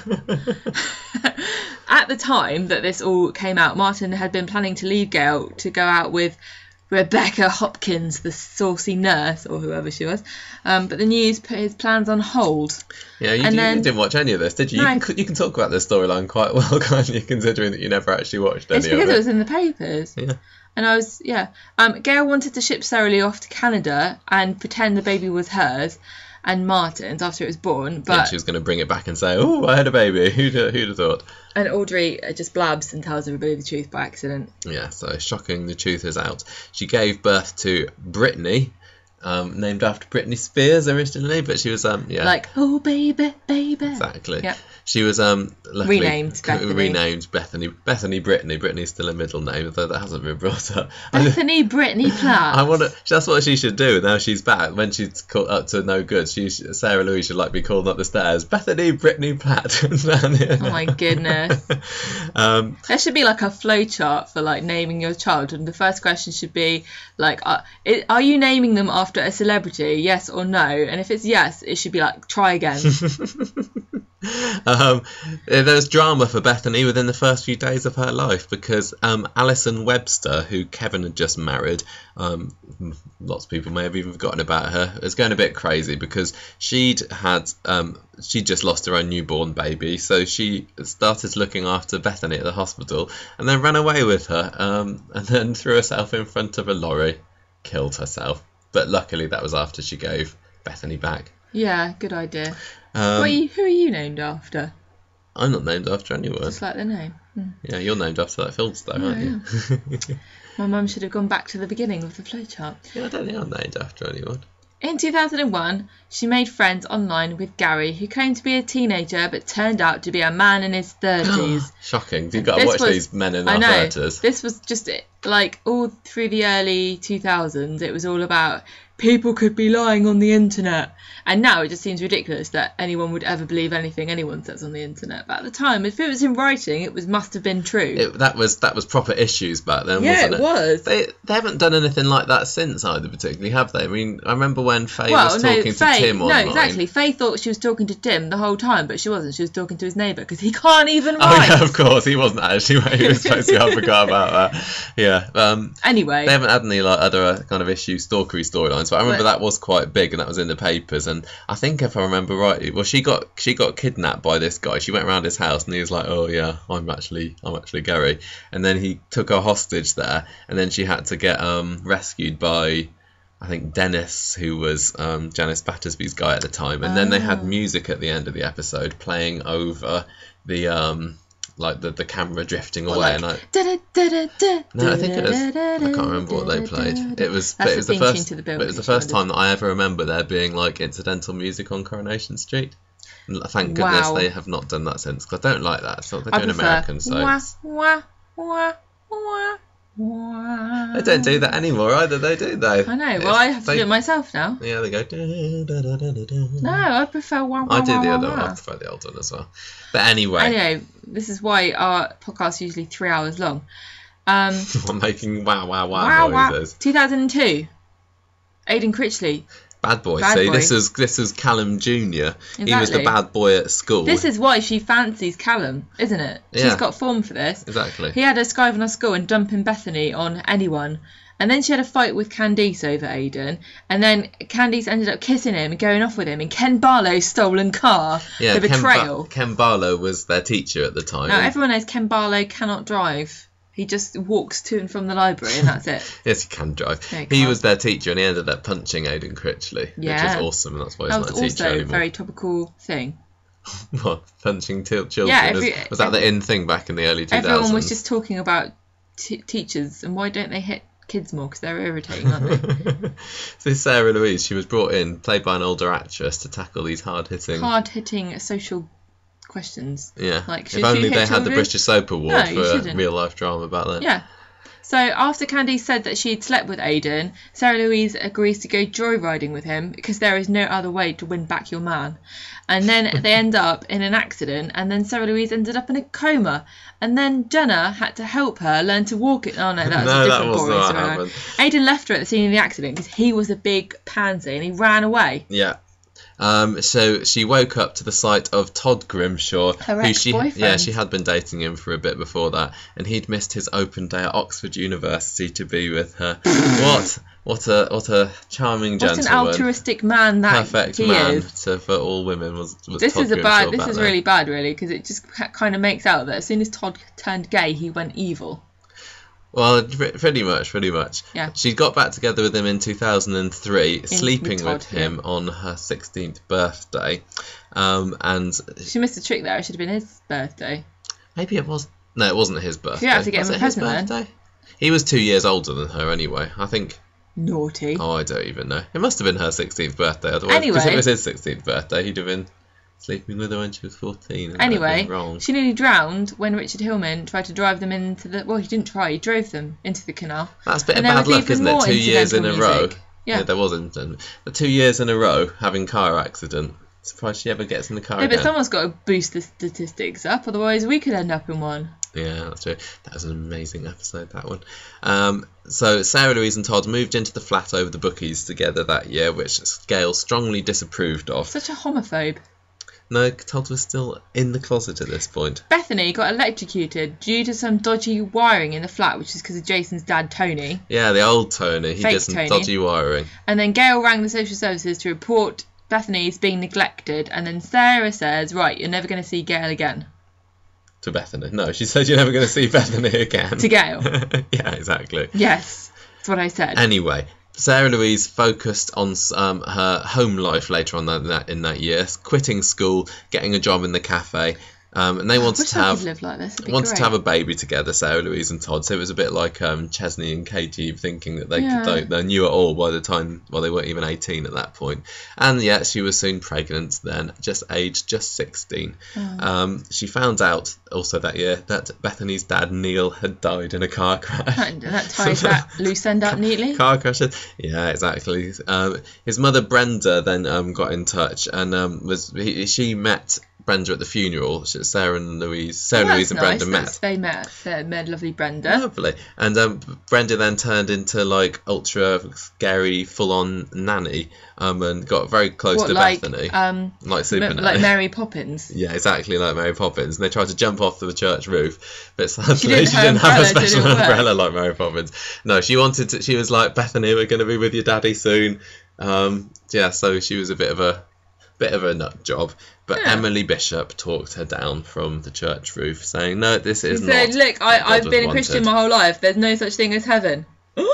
Speaker 2: At the time that this all came out, Martin had been planning to leave Gail to go out with Rebecca Hopkins, the saucy nurse, or whoever she was. Um, but the news put his plans on hold.
Speaker 1: Yeah, you,
Speaker 2: And
Speaker 1: you
Speaker 2: then-
Speaker 1: didn't watch any of this, did you?
Speaker 2: No.
Speaker 1: You, can, you can talk about this storyline quite well, can't you, considering that you never actually watched any
Speaker 2: It's
Speaker 1: of
Speaker 2: because
Speaker 1: it.
Speaker 2: it was in the papers.
Speaker 1: Yeah.
Speaker 2: And I was, yeah. Um, Gail wanted to ship Sarah Lee off to Canada and pretend the baby was hers and Martin's after it was born.
Speaker 1: Yeah,
Speaker 2: But
Speaker 1: she was going to bring it back and say, "Oh, I had a baby." Who'd who'd have thought?
Speaker 2: And Audrey uh, just blabs and tells everybody the truth by accident.
Speaker 1: Yeah, so shocking. The truth is out. She gave birth to Britney, um, named after Britney Spears originally, but she was um yeah
Speaker 2: Like, oh, baby, baby.
Speaker 1: exactly.
Speaker 2: Yeah.
Speaker 1: She was um luckily
Speaker 2: Renamed Bethany.
Speaker 1: renamed Bethany. Bethany Brittany. Brittany's still a middle name, though that hasn't been brought up.
Speaker 2: Bethany Brittany Platt.
Speaker 1: I want to. That's what she should do now she's back. When she's caught up to no good, she Sarah Louise should like be called up the stairs. Bethany Brittany Platt.
Speaker 2: Oh my goodness.
Speaker 1: um,
Speaker 2: There should be like a flow chart for like naming your child, and the first question should be like, uh, it, are you naming them after a celebrity? Yes or no? And if it's yes, it should be like, try again.
Speaker 1: um, there was drama for Bethany within the first few days of her life because um, Alison Webster, who Kevin had just married, um, lots of people may have even forgotten about her, is going a bit crazy because she'd had um, she'd just lost her own newborn baby, so she started looking after Bethany at the hospital and then ran away with her um, and then threw herself in front of a lorry, killed herself. But luckily that was after she gave Bethany back.
Speaker 2: Yeah, good idea.
Speaker 1: Um,
Speaker 2: what are you, who are you named after?
Speaker 1: I'm not named after anyone.
Speaker 2: Just like the name. Hmm.
Speaker 1: Yeah, you're named after that film star,
Speaker 2: Oh,
Speaker 1: aren't you?
Speaker 2: My mum should have gone back to the beginning of the flowchart.
Speaker 1: Yeah, I don't think I'm named after anyone.
Speaker 2: In two thousand one, she made friends online with Gary, who claimed to be a teenager but turned out to be a man in his thirties.
Speaker 1: Shocking. You've got to
Speaker 2: This
Speaker 1: watch
Speaker 2: was-
Speaker 1: these men in
Speaker 2: I
Speaker 1: our
Speaker 2: know.
Speaker 1: thirties.
Speaker 2: This was just like all through the early two thousands. It was all about people could be lying on the internet. And now it just seems ridiculous that anyone would ever believe anything anyone says on the internet. But at the time, if it was in writing, it was must have been true.
Speaker 1: It, that was that was proper issues back then,
Speaker 2: yeah,
Speaker 1: wasn't
Speaker 2: it
Speaker 1: it?
Speaker 2: was.
Speaker 1: They they haven't done anything like that since either, particularly, have they? I mean, I remember when Faye
Speaker 2: well,
Speaker 1: was
Speaker 2: no,
Speaker 1: talking
Speaker 2: Faye,
Speaker 1: to Tim
Speaker 2: no,
Speaker 1: online.
Speaker 2: exactly. Faye thought she was talking to Tim the whole time, but she wasn't. She was talking to his neighbour because he can't even
Speaker 1: Oh
Speaker 2: write.
Speaker 1: yeah, of course, he wasn't actually where he was supposed to. I forgot about that. Yeah. Um,
Speaker 2: Anyway,
Speaker 1: They haven't had any like other uh, kind of issue stalkery storylines, but I remember
Speaker 2: But-
Speaker 1: that was quite big and that was in the papers. And I think if I remember rightly, well, she got she got kidnapped by this guy. She went around his house and he was like, "Oh yeah, I'm actually I'm actually Gary," and then he took her hostage there, and then she had to get um rescued by, I think, Dennis, who was um, Janice Battersby's guy at the time. And then they had
Speaker 2: Oh.
Speaker 1: music at the end of the episode playing over the um like the, the camera drifting
Speaker 2: What,
Speaker 1: away.
Speaker 2: like,
Speaker 1: and I,
Speaker 2: da-da-da-da-da,
Speaker 1: no, I think it was. I can't remember what they played. It was. But
Speaker 2: That's
Speaker 1: it was
Speaker 2: the
Speaker 1: the
Speaker 2: theme tune
Speaker 1: first.
Speaker 2: to the
Speaker 1: But it
Speaker 2: Bill
Speaker 1: was the
Speaker 2: Clinton
Speaker 1: first time that I ever remember there being like incidental music on Coronation Street. And thank goodness
Speaker 2: Wow.
Speaker 1: they have not done that since, because I don't like that. So they're
Speaker 2: I
Speaker 1: doing
Speaker 2: prefer
Speaker 1: American
Speaker 2: wah,
Speaker 1: soaps.
Speaker 2: wah, wah, wah, wah.
Speaker 1: They don't do that anymore either. They do they?
Speaker 2: I know.
Speaker 1: It's-
Speaker 2: Well, I have to
Speaker 1: they-
Speaker 2: do it myself now.
Speaker 1: Yeah, they go. Da, da, da, da, da, da.
Speaker 2: No, I prefer wah, wah,
Speaker 1: I do
Speaker 2: wah,
Speaker 1: the
Speaker 2: wah,
Speaker 1: other one.
Speaker 2: wah.
Speaker 1: I prefer the old one as well. But anyway,
Speaker 2: Anyway, this is why our podcast is usually three hours long. Um,
Speaker 1: I'm making wow, wow, wow,
Speaker 2: wow, wow.
Speaker 1: noises.
Speaker 2: two thousand two. Aidan Critchley.
Speaker 1: Bad boy.
Speaker 2: Bad
Speaker 1: See,
Speaker 2: boy.
Speaker 1: this is this is Callum Junior He was the
Speaker 2: Exactly.
Speaker 1: bad boy at school.
Speaker 2: This is why she fancies Callum, isn't it?
Speaker 1: Yeah.
Speaker 2: She's got form for this.
Speaker 1: exactly.
Speaker 2: He had her skiving on school and dumping Bethany on anyone. And then she had a fight with Candice over Aidan. And then Candice ended up kissing him and going off with him in Ken Barlow's stolen car.
Speaker 1: Yeah,
Speaker 2: the
Speaker 1: Ken,
Speaker 2: betrayal.
Speaker 1: ba- Ken Barlow was their teacher at the time.
Speaker 2: Now, everyone knows Ken Barlow cannot drive. He just walks to and from the library and that's it.
Speaker 1: Yes, he can drive.
Speaker 2: No, he
Speaker 1: he
Speaker 2: can't.
Speaker 1: was their teacher, and he ended up punching Aidan Critchley,
Speaker 2: Yeah.
Speaker 1: which is awesome. And that's why he's
Speaker 2: That
Speaker 1: not
Speaker 2: was
Speaker 1: a teacher
Speaker 2: also a
Speaker 1: anymore.
Speaker 2: very topical thing.
Speaker 1: What, punching t- children?
Speaker 2: Yeah,
Speaker 1: was,
Speaker 2: every-
Speaker 1: was that the in thing back in the early two thousands?
Speaker 2: Everyone was just talking about t- teachers and why don't they hit kids more because they're irritating, aren't they?
Speaker 1: So Sarah Louise, she was brought in, played by an older actress, to tackle these hard-hitting...
Speaker 2: Hard-hitting social questions.
Speaker 1: Yeah,
Speaker 2: Like, should
Speaker 1: if only
Speaker 2: you
Speaker 1: they
Speaker 2: hit
Speaker 1: had the
Speaker 2: children?
Speaker 1: British Soap Award
Speaker 2: No, you
Speaker 1: for
Speaker 2: shouldn't.
Speaker 1: real-life drama back then.
Speaker 2: Yeah. So after Candice said that she'd slept with Aidan, Sarah Louise agrees to go joyriding with him because there is no other way to win back your man. And then they end up in an accident, and then Sarah Louise ended up in a coma. And then Jenna had to help her learn to walk it. Oh no, that's
Speaker 1: No,
Speaker 2: a
Speaker 1: that
Speaker 2: different
Speaker 1: wasn't
Speaker 2: boring
Speaker 1: what
Speaker 2: story.
Speaker 1: happened.
Speaker 2: Aidan left her at the scene of the accident because he was a big pansy and he ran away.
Speaker 1: Yeah. Um, so she woke up to the sight of Todd Grimshaw,
Speaker 2: Her
Speaker 1: who she
Speaker 2: ex-boyfriend.
Speaker 1: yeah she had been dating him for a bit before that, and he'd missed his open day at Oxford University to be with her. what what a what a charming
Speaker 2: What
Speaker 1: gentleman,
Speaker 2: an altruistic man that
Speaker 1: perfect
Speaker 2: he
Speaker 1: man
Speaker 2: is.
Speaker 1: to, for all women was. was
Speaker 2: This
Speaker 1: Todd
Speaker 2: is a
Speaker 1: Grimshaw
Speaker 2: bad. This
Speaker 1: back
Speaker 2: is
Speaker 1: then.
Speaker 2: really bad, really, because it just kind of makes out that as soon as Todd turned gay, he went evil.
Speaker 1: Well, pre- pretty much, pretty much.
Speaker 2: Yeah.
Speaker 1: She got back together with him in two thousand three, sleeping
Speaker 2: with Todd,
Speaker 1: with him on her sixteenth birthday. Um, and
Speaker 2: She missed a trick there. It should have been his birthday.
Speaker 1: maybe it was... No, it wasn't his birthday.
Speaker 2: She had to get
Speaker 1: Was
Speaker 2: him
Speaker 1: it
Speaker 2: a
Speaker 1: his
Speaker 2: present then.
Speaker 1: birthday? He was two years older than her anyway. I think...
Speaker 2: Naughty.
Speaker 1: Oh, I don't even know. It must have been her sixteenth birthday. Otherwise,
Speaker 2: Anyway.
Speaker 1: because it was his sixteenth birthday, he'd have been sleeping with her when she was fourteen. And
Speaker 2: Anyway,
Speaker 1: wrong.
Speaker 2: she nearly drowned when Richard Hillman tried to drive them into the... Well, he didn't try, he drove them into the canal.
Speaker 1: That's a bit
Speaker 2: And
Speaker 1: of
Speaker 2: there
Speaker 1: bad
Speaker 2: was
Speaker 1: luck,
Speaker 2: even
Speaker 1: isn't it?
Speaker 2: more
Speaker 1: Two years in a
Speaker 2: incidental
Speaker 1: row.
Speaker 2: music. Yeah.
Speaker 1: there wasn't. The two years in a row having car accident. Surprised she ever gets in the car
Speaker 2: Yeah,
Speaker 1: again.
Speaker 2: but someone's got to boost the statistics up, otherwise we could end up in one.
Speaker 1: Yeah, that's true. That was an amazing episode, that one. Um, so Sarah Louise and Todd moved into the flat over the bookies together that year, which Gail strongly disapproved of.
Speaker 2: Such a homophobe.
Speaker 1: No, Todd was still in the closet at this point.
Speaker 2: Bethany got electrocuted due to some dodgy wiring in the flat, which is because of Jason's dad, Tony.
Speaker 1: Yeah, the old Tony. He
Speaker 2: Fake
Speaker 1: did some
Speaker 2: Tony.
Speaker 1: dodgy wiring.
Speaker 2: And then Gail rang the social services to report Bethany's being neglected, and then Sarah says, right, you're never going to see Gail again.
Speaker 1: To Bethany. No, she said you're never going to see Bethany again.
Speaker 2: To Gail.
Speaker 1: Yeah, exactly.
Speaker 2: Yes, that's what I said.
Speaker 1: Anyway, Sarah Louise focused on um, her home life later on in that, in that year, quitting school, getting a job in the cafe, um, and they
Speaker 2: I
Speaker 1: wanted
Speaker 2: wish
Speaker 1: to
Speaker 2: I
Speaker 1: have
Speaker 2: could live like this. It'd be
Speaker 1: wanted
Speaker 2: great.
Speaker 1: to have a baby together, Sarah Louise and Todd. So it was a bit like um, Chesney and Katie thinking that they
Speaker 2: Yeah.
Speaker 1: could, they, they knew it all by the time, well, they weren't even eighteen at that point. And yet she was soon pregnant then, just aged just sixteen.
Speaker 2: Oh.
Speaker 1: Um, she found out also that year that Bethany's dad, Neil, had died in a car crash.
Speaker 2: And that ties that loose end up neatly.
Speaker 1: Car crashes. Yeah, exactly. Um, his mother Brenda then um, got in touch and um, was he, she met Brenda at the funeral. Sarah and Louise, Sarah,
Speaker 2: Oh,
Speaker 1: Louise,
Speaker 2: that's
Speaker 1: and
Speaker 2: nice.
Speaker 1: Brenda
Speaker 2: That's-
Speaker 1: met.
Speaker 2: They met. They met lovely Brenda.
Speaker 1: Lovely. And um, Brenda then turned into like ultra scary, full-on nanny, um, and got very close
Speaker 2: What,
Speaker 1: to
Speaker 2: like,
Speaker 1: Bethany,
Speaker 2: um,
Speaker 1: like super
Speaker 2: M-
Speaker 1: nanny.
Speaker 2: like Mary Poppins.
Speaker 1: Yeah, exactly like Mary Poppins. And they tried to jump off the church roof, but sadly she
Speaker 2: didn't
Speaker 1: didn't,
Speaker 2: have
Speaker 1: have a
Speaker 2: umbrella,
Speaker 1: special
Speaker 2: did it work?
Speaker 1: umbrella like Mary Poppins. No, she wanted to. She was like, Bethany, we're going to be with your daddy soon. Um, yeah, so she was a bit of a bit of a nut job. But
Speaker 2: Yeah.
Speaker 1: Emily Bishop talked her down from the church roof, saying, "No, this
Speaker 2: She
Speaker 1: is
Speaker 2: said,
Speaker 1: not."
Speaker 2: look, I,
Speaker 1: what
Speaker 2: I've
Speaker 1: God
Speaker 2: been a
Speaker 1: wanted."
Speaker 2: Christian my whole life. There's no such thing as heaven.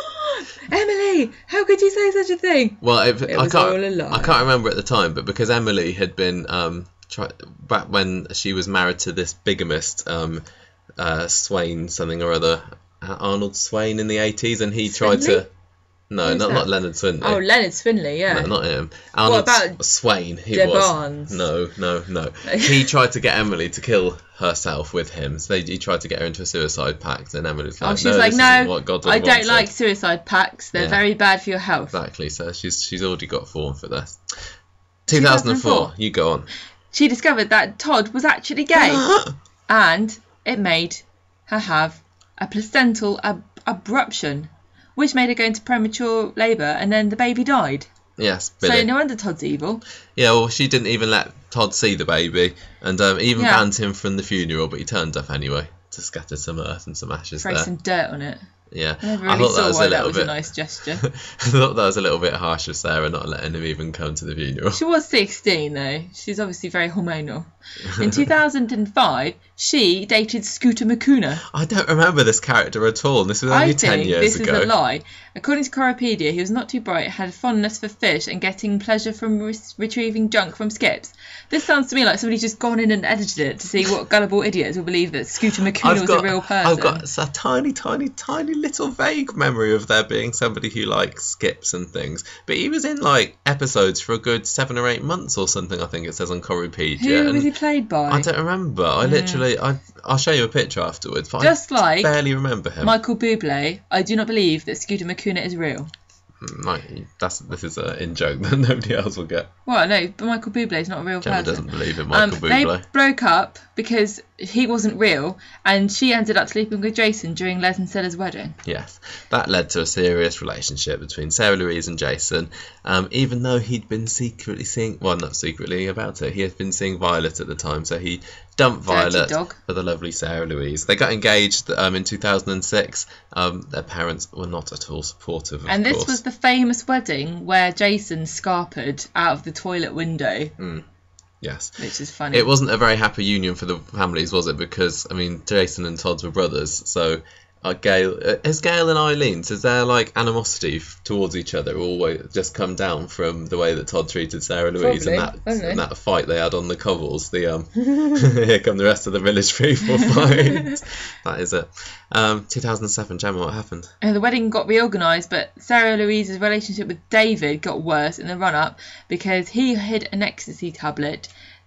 Speaker 2: Emily, how could you say such a thing?
Speaker 1: Well, it,
Speaker 2: It
Speaker 1: I
Speaker 2: was
Speaker 1: can't.
Speaker 2: all a lie.
Speaker 1: I can't remember at the time, but because Emily had been um, try, back when she was married to this bigamist, um, uh, Swain something or other, uh, Arnold Swain in the eighties, and he tried
Speaker 2: Swindley?
Speaker 1: to. No,
Speaker 2: Who's
Speaker 1: not
Speaker 2: that?
Speaker 1: not Leonard Swindley.
Speaker 2: Oh, Leonard Swindley, yeah.
Speaker 1: No, not him. Arnold
Speaker 2: about
Speaker 1: S- Swain. He
Speaker 2: De
Speaker 1: was.
Speaker 2: Barnes?
Speaker 1: No, no, no. He tried to get Emily to kill herself with him. So they, he tried to get her into a suicide pact, and Emily was like,
Speaker 2: Oh, she
Speaker 1: "No,
Speaker 2: was like,
Speaker 1: this isn't
Speaker 2: no,
Speaker 1: what God
Speaker 2: I don't
Speaker 1: wanted."
Speaker 2: like suicide pacts. They're
Speaker 1: Yeah.
Speaker 2: very bad for your health.
Speaker 1: Exactly. So she's she's already got form for this. two thousand four.
Speaker 2: two thousand four.
Speaker 1: You go on.
Speaker 2: She discovered that Todd was actually gay, and it made her have a placental ab- abruption, which made her go into premature labour, and then the baby died.
Speaker 1: Yes,
Speaker 2: So
Speaker 1: Billy.
Speaker 2: no wonder Todd's evil.
Speaker 1: Yeah, well, she didn't even let Todd see the baby, and um, even
Speaker 2: Yeah.
Speaker 1: banned him from the funeral. But he turned up anyway to scatter some earth and some ashes
Speaker 2: Throw
Speaker 1: there.
Speaker 2: some dirt on it.
Speaker 1: Yeah,
Speaker 2: I never
Speaker 1: I
Speaker 2: really
Speaker 1: thought that
Speaker 2: saw
Speaker 1: was
Speaker 2: why
Speaker 1: a
Speaker 2: that
Speaker 1: little
Speaker 2: was
Speaker 1: bit.
Speaker 2: a nice gesture.
Speaker 1: I thought that was a little bit harsh of Sarah not letting him even come to the funeral.
Speaker 2: She was sixteen though. She's obviously very hormonal. In two thousand five, she dated Scooter McCuna.
Speaker 1: I don't remember this character at all. This was only
Speaker 2: I
Speaker 1: ten
Speaker 2: think
Speaker 1: years
Speaker 2: this
Speaker 1: ago.
Speaker 2: is a lie. According to Coropedia, he was not too bright, had a fondness for fish and getting pleasure from re- retrieving junk from skips. This sounds to me like somebody's just gone in and edited it to see what gullible idiots will believe that Scooter McCuna was a real person.
Speaker 1: I've got a tiny, tiny, tiny little vague memory of there being somebody who likes skips and things. But he was in like episodes for a good seven or eight months or something. I think it says on Coropedia.
Speaker 2: Who
Speaker 1: and
Speaker 2: was he played by?
Speaker 1: I don't remember. I literally, I, I'll show you a picture afterwards. But
Speaker 2: Just
Speaker 1: I
Speaker 2: like
Speaker 1: barely remember him.
Speaker 2: Michael Bublé, I do not believe that Scooter McCuna is real.
Speaker 1: Like, that's this is a in joke that nobody else will get.
Speaker 2: Well, no, but Michael Bublé is not a real
Speaker 1: Gemma
Speaker 2: person.
Speaker 1: doesn't believe in
Speaker 2: Um,
Speaker 1: Michael
Speaker 2: they
Speaker 1: Bublé.
Speaker 2: broke up because he wasn't real, and she ended up sleeping with Jason during Les and Stella's wedding.
Speaker 1: Yes, that led to a serious relationship between Sarah Louise and Jason, um, even though he'd been secretly seeing, well, not secretly about it, he had been seeing Violet at the time, so he dumped
Speaker 2: Dirty
Speaker 1: Violet
Speaker 2: dog.
Speaker 1: for the lovely Sarah Louise. They got engaged um, in two thousand six. Um, their parents were not at all supportive, of
Speaker 2: And this
Speaker 1: course.
Speaker 2: was the famous wedding where Jason scarpered out of the toilet window,
Speaker 1: Yes.
Speaker 2: which is funny.
Speaker 1: It wasn't a very happy union for the families, was it? Because, I mean, Jason and Todd were brothers, so uh, Gail, uh, is Gail and Eileen's, is there like animosity f- towards each other always just come down from the way that Todd treated Sarah Louise
Speaker 2: Probably.
Speaker 1: and
Speaker 2: I
Speaker 1: that
Speaker 2: don't know.
Speaker 1: and that fight they had on the covels? The um, here come the rest of the village people fight. That is it. Um, two thousand seven, Gemma, what happened?
Speaker 2: And the wedding got reorganised, but Sarah Louise's relationship with David got worse in the run-up because he hid an ecstasy tablet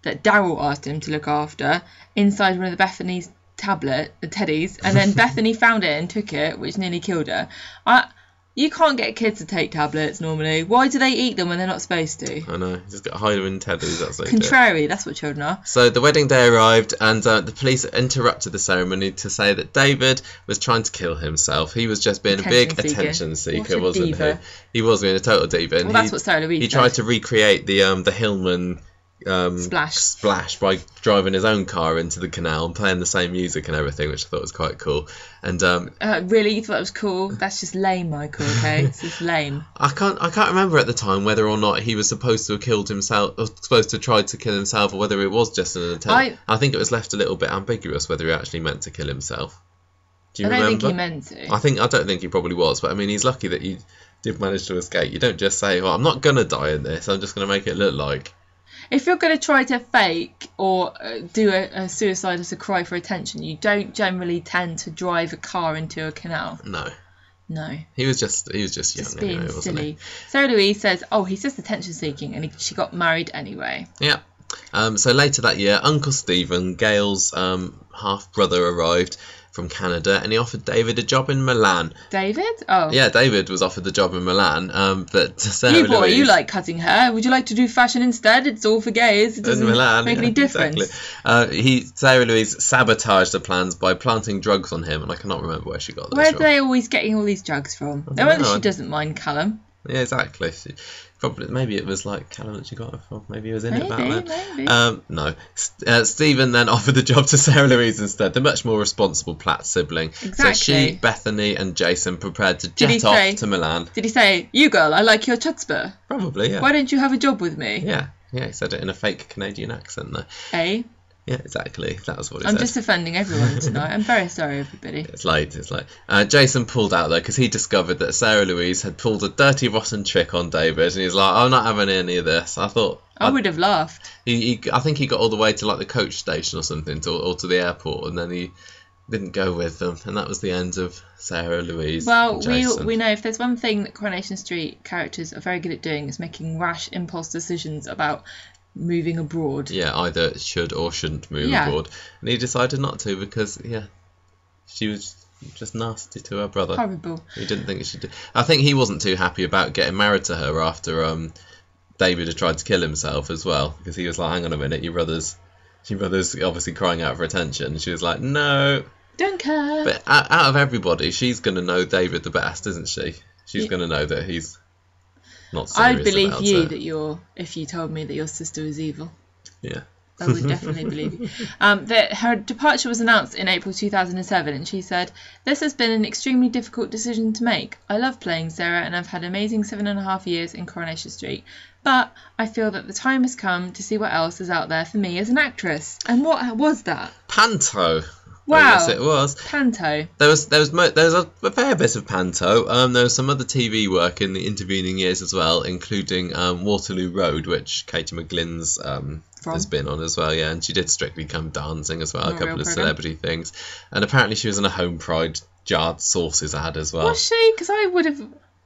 Speaker 2: that Daryl asked him to look after inside one of the Bethany's tablet, the teddies, and then Bethany found it and took it, which nearly killed her. I, you can't get kids to take tablets normally. Why do they eat them when they're not supposed to?
Speaker 1: I know, just got to hide them in teddies. That's like
Speaker 2: contrary. That's what children are.
Speaker 1: So the wedding day arrived, and uh, the police interrupted the ceremony to say that David was trying to kill himself. He was just being
Speaker 2: Attention
Speaker 1: a big
Speaker 2: seeker.
Speaker 1: attention seeker,
Speaker 2: What a
Speaker 1: wasn't
Speaker 2: diva.
Speaker 1: he? He was being a total diva. And
Speaker 2: Well, that's
Speaker 1: he,
Speaker 2: what Sarah Louise
Speaker 1: He
Speaker 2: said.
Speaker 1: tried to recreate the um the Hillman um
Speaker 2: Splash.
Speaker 1: splash by driving his own car into the canal and playing the same music and everything, which I thought was quite cool. And um,
Speaker 2: Uh, really, you thought that was cool? That's just lame, Michael. Okay, it's just lame.
Speaker 1: I can't I can't remember at the time whether or not he was supposed to have killed himself, or supposed to try to kill himself, or whether it was just an attempt.
Speaker 2: I-
Speaker 1: I think it was left a little bit ambiguous whether he actually meant to kill himself. Do you
Speaker 2: I don't
Speaker 1: remember?
Speaker 2: think he meant to.
Speaker 1: I think I don't think he probably was, but I mean he's lucky that he did manage to escape. You don't just say, "Well, I'm not gonna die in this. I'm just gonna make it look like."
Speaker 2: If you're going to try to fake or uh, do a, a suicide as a cry for attention, you don't generally tend to drive a car into a canal.
Speaker 1: No,
Speaker 2: No,
Speaker 1: he was just he was just young
Speaker 2: just being
Speaker 1: anyway, wasn't
Speaker 2: silly. Sarah Louise says, oh, he's just attention seeking, and he, she got married anyway.
Speaker 1: he? Yeah. Um, so later that year, Uncle Stephen, Gail's um, half brother, arrived from Canada, and he offered David a job in Milan.
Speaker 2: David? Oh.
Speaker 1: Yeah, David was offered the job in Milan, um, but Sarah
Speaker 2: You boy,
Speaker 1: Louise,
Speaker 2: you like cutting hair. Would you like to do fashion instead? It's all for gays. It
Speaker 1: in
Speaker 2: doesn't
Speaker 1: Milan,
Speaker 2: make
Speaker 1: yeah,
Speaker 2: any difference.
Speaker 1: Exactly. Uh, he Sarah Louise sabotaged the plans by planting drugs on him, and I cannot remember where she got those
Speaker 2: Where are
Speaker 1: from.
Speaker 2: they always getting all these drugs from?
Speaker 1: I
Speaker 2: No wonder
Speaker 1: know.
Speaker 2: she doesn't mind Callum.
Speaker 1: Yeah, exactly. She, probably maybe it was like Callum that she got it from. Maybe he was in it back
Speaker 2: Maybe,
Speaker 1: then.
Speaker 2: maybe.
Speaker 1: Um, no. S- Uh, Stephen then offered the job to Sarah Louise instead, the much more responsible Platt sibling. So
Speaker 2: Exactly.
Speaker 1: she, Bethany, and Jason prepared to
Speaker 2: Did he
Speaker 1: jet off
Speaker 2: say-
Speaker 1: to Milan.
Speaker 2: Did he say, you girl, I like your chutzpah.
Speaker 1: Probably, yeah.
Speaker 2: Why don't you have a job with me?
Speaker 1: Yeah, yeah. He said it in a fake Canadian accent, though.
Speaker 2: Eh?
Speaker 1: Yeah, exactly. That was what he
Speaker 2: I'm
Speaker 1: said.
Speaker 2: just offending everyone tonight. I'm very sorry, everybody.
Speaker 1: It's late, it's late. Uh, Jason pulled out though because he discovered that Sarah Louise had pulled a dirty, rotten trick on David, and he's like, "I'm not having any of this." I thought
Speaker 2: I would have laughed.
Speaker 1: he, he, I think he got all the way to like the coach station or something, to, or to the airport, and then he didn't go with them, and that was the end of Sarah Louise.
Speaker 2: Well,
Speaker 1: and
Speaker 2: we
Speaker 1: Jason.
Speaker 2: we know if there's one thing that Coronation Street characters are very good at doing, is making rash impulse decisions about moving abroad.
Speaker 1: Yeah, either should or shouldn't move
Speaker 2: Yeah.
Speaker 1: abroad, and he decided not to because yeah, she was just nasty to her brother.
Speaker 2: Horrible.
Speaker 1: He didn't think she did. I think he wasn't too happy about getting married to her after um, David had tried to kill himself as well, because he was like, "Hang on a minute, your brother's, your brother's obviously crying out for attention." And she was like, "No."
Speaker 2: Don't care.
Speaker 1: But out, out of everybody, she's gonna know David the best, isn't she? She's
Speaker 2: Yeah.
Speaker 1: gonna know that he's not serious
Speaker 2: I'd believe
Speaker 1: about
Speaker 2: you
Speaker 1: it.
Speaker 2: that you're if you told me that your sister was evil.
Speaker 1: Yeah.
Speaker 2: I would definitely believe you. Um, that her departure was announced in April two thousand seven, and she said, "This has been an extremely difficult decision to make. I love playing Sarah, and I've had amazing seven and a half years in Coronation Street. But I feel that the time has come to see what else is out there for me as an actress." And what was that?
Speaker 1: Panto.
Speaker 2: Wow.
Speaker 1: Yes, it was.
Speaker 2: Panto.
Speaker 1: There was there was mo- there was a, a fair bit of panto. Um, there was some other T V work in the intervening years as well, including um, Waterloo Road, which Katie McGlynn's um,
Speaker 2: From?
Speaker 1: has been on as well. Yeah, and she did Strictly Come Dancing as well,
Speaker 2: Not
Speaker 1: a
Speaker 2: a
Speaker 1: couple
Speaker 2: real
Speaker 1: of
Speaker 2: programme.
Speaker 1: celebrity things, and apparently she was in a Home Pride jarred sauces ad as well.
Speaker 2: Was she? Because I would have.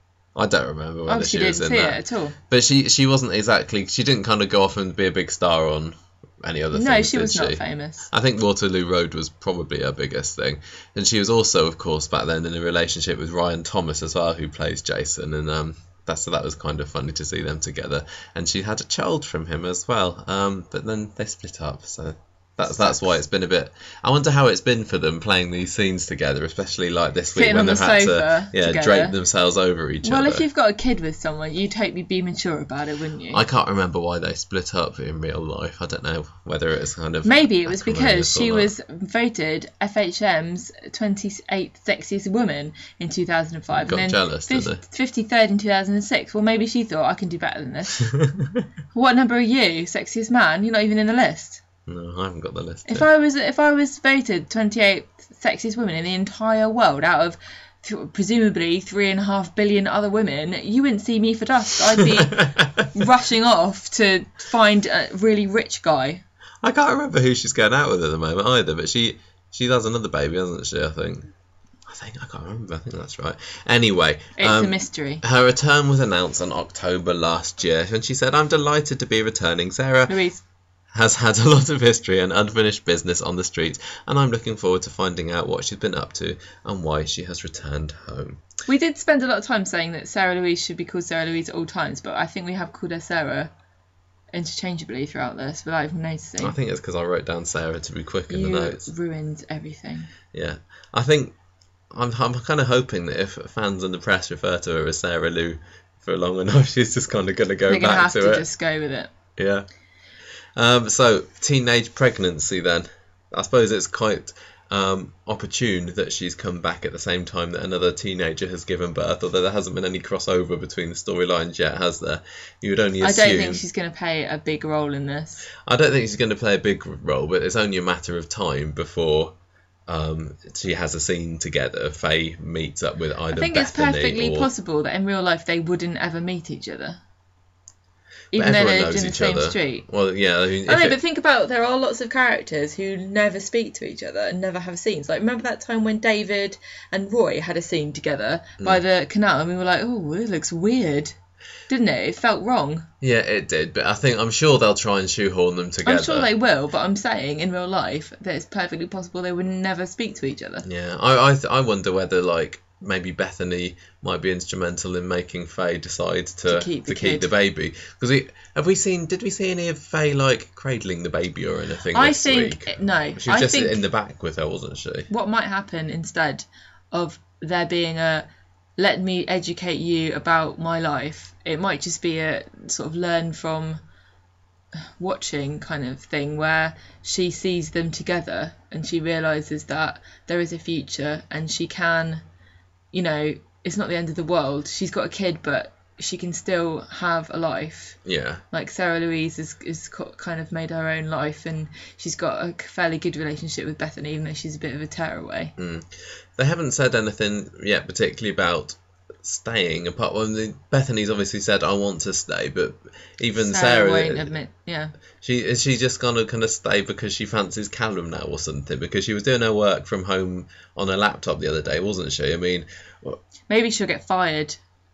Speaker 1: I don't remember whether
Speaker 2: Obviously
Speaker 1: she was
Speaker 2: didn't
Speaker 1: in
Speaker 2: see
Speaker 1: that,
Speaker 2: it at all.
Speaker 1: but she she wasn't exactly. She didn't kind of go off and be a big star on any other
Speaker 2: No,
Speaker 1: things,
Speaker 2: she
Speaker 1: did
Speaker 2: was
Speaker 1: she?
Speaker 2: not famous.
Speaker 1: I think Waterloo Road was probably her biggest thing. And she was also, of course, back then in a relationship with Ryan Thomas as well, who plays Jason. And um, that's, so that was kind of funny to see them together. And she had a child from him as well. Um, but then they split up, so that's that's why it's been a bit... I wonder how it's been for them playing these scenes together, especially like this week
Speaker 2: Sitting
Speaker 1: when
Speaker 2: on
Speaker 1: they've
Speaker 2: the
Speaker 1: had to
Speaker 2: sofa
Speaker 1: yeah,
Speaker 2: together.
Speaker 1: drape themselves over each
Speaker 2: Well,
Speaker 1: other.
Speaker 2: if you've got a kid with someone, you'd hope you'd be mature about it, wouldn't you?
Speaker 1: I can't remember why they split up in real life. I don't know whether it's kind of...
Speaker 2: Maybe it was because
Speaker 1: acrimonious or
Speaker 2: she
Speaker 1: not.
Speaker 2: was voted F H M's twenty-eighth sexiest woman in two thousand five.
Speaker 1: Got
Speaker 2: and then
Speaker 1: jealous, did they?
Speaker 2: fifty-third in two thousand six. Well, maybe she thought, I can do better than this. What number are you, sexiest man? You're not even in the list.
Speaker 1: No, I haven't got the list.
Speaker 2: If
Speaker 1: here.
Speaker 2: I was if I was voted twenty-eighth sexiest woman in the entire world out of th- presumably three and a half billion other women, you wouldn't see me for dust. I'd be rushing off to find a really rich guy.
Speaker 1: I can't remember who she's going out with at the moment either, but she she has another baby, hasn't she? I think. I think I can't remember. I think that's right. Anyway,
Speaker 2: It's
Speaker 1: um,
Speaker 2: a mystery.
Speaker 1: her return was announced on October last year, and she said, "I'm delighted to be returning, Sarah."
Speaker 2: Louise,
Speaker 1: has had a lot of history and unfinished business on the street, and I'm looking forward to finding out what she's been up to and why she has returned home.
Speaker 2: We did spend a lot of time saying that Sarah Louise should be called Sarah Louise at all times, but I think we have called her Sarah interchangeably throughout this without even noticing.
Speaker 1: I think it's because I wrote down Sarah to be quick in
Speaker 2: you
Speaker 1: the notes.
Speaker 2: ruined everything.
Speaker 1: Yeah. I think I'm, I'm kind of hoping that if fans and the press refer to her as Sarah Lou for long enough, she's just kind of going to go
Speaker 2: They're
Speaker 1: back
Speaker 2: gonna have
Speaker 1: to,
Speaker 2: to
Speaker 1: it.
Speaker 2: just go with it.
Speaker 1: Yeah. Um, so, teenage pregnancy then. I suppose it's quite um, opportune that she's come back at the same time that another teenager has given birth, although there hasn't been any crossover between the storylines yet, has there? You would only assume...
Speaker 2: I don't think she's going to play a big role in this.
Speaker 1: I don't think she's going to play a big role, but it's only a matter of time before um, she has a scene together. Faye meets up with either
Speaker 2: I think
Speaker 1: Bethany
Speaker 2: it's perfectly
Speaker 1: or...
Speaker 2: possible that in real life they wouldn't ever meet each other.
Speaker 1: But
Speaker 2: Even though
Speaker 1: everyone
Speaker 2: they lived
Speaker 1: knows
Speaker 2: in the
Speaker 1: each
Speaker 2: same
Speaker 1: other.
Speaker 2: street.
Speaker 1: Well, yeah. I mean,
Speaker 2: I
Speaker 1: if
Speaker 2: know,
Speaker 1: it-
Speaker 2: but think about, there are lots of characters who never speak to each other and never have scenes. Like, remember that time when David and Roy had a scene together by the canal, and we were like, oh, it looks weird, didn't it? It felt wrong.
Speaker 1: Yeah, it did, but I think I'm sure they'll try and shoehorn them together.
Speaker 2: I'm sure they will, but I'm saying in real life that it's perfectly possible they would never speak to each other.
Speaker 1: Yeah, I I, th- I wonder whether like maybe Bethany might be instrumental in making Faye decide to
Speaker 2: To keep the
Speaker 1: to keep
Speaker 2: kid.
Speaker 1: the baby, because we have we seen did we see any of Faye like cradling the baby or anything
Speaker 2: I
Speaker 1: this
Speaker 2: think
Speaker 1: week?
Speaker 2: no.
Speaker 1: She was
Speaker 2: I
Speaker 1: just
Speaker 2: think
Speaker 1: in the back with her, wasn't she?
Speaker 2: what might happen instead of there being a let me educate you about my life, it might just be a sort of learn from watching kind of thing where she sees them together and she realises that there is a future and she can, you know, it's not the end of the world. She's got a kid, but she can still have a life.
Speaker 1: Yeah.
Speaker 2: Like Sarah Louise is, is co- kind of made her own life, and she's got a fairly good relationship with Bethany, even though she's a bit of a tearaway.
Speaker 1: Mm. They haven't said anything yet, particularly about staying. Apart from the, Bethany's obviously said, "I want to stay," but even
Speaker 2: Sarah
Speaker 1: Sarah,
Speaker 2: won't admit, yeah.
Speaker 1: she is she just gonna kind of stay because she fancies Callum now or something? Because she was doing her work from home on her laptop the other day, wasn't she? I mean,
Speaker 2: Maybe she'll get fired.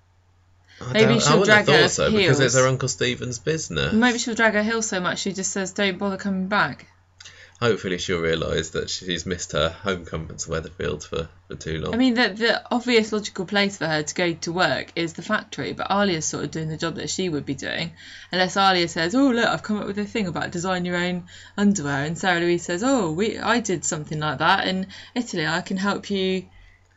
Speaker 1: I
Speaker 2: Maybe
Speaker 1: don't- I
Speaker 2: she'll
Speaker 1: wouldn't
Speaker 2: drag
Speaker 1: have
Speaker 2: her
Speaker 1: thought so because
Speaker 2: heels.
Speaker 1: it's her Uncle Stephen's business.
Speaker 2: Maybe she'll drag her heels so much she just says, don't bother coming back.
Speaker 1: Hopefully she'll realise that she's missed her homecoming to Weatherfield for, for too long.
Speaker 2: I mean, the, the obvious logical place for her to go to work is the factory, but Alia's sort of doing the job that she would be doing. Unless Alia says, oh, look, I've come up with a thing about design your own underwear. And Sarah Louise says, oh, we I did something like that in Italy. I can help you.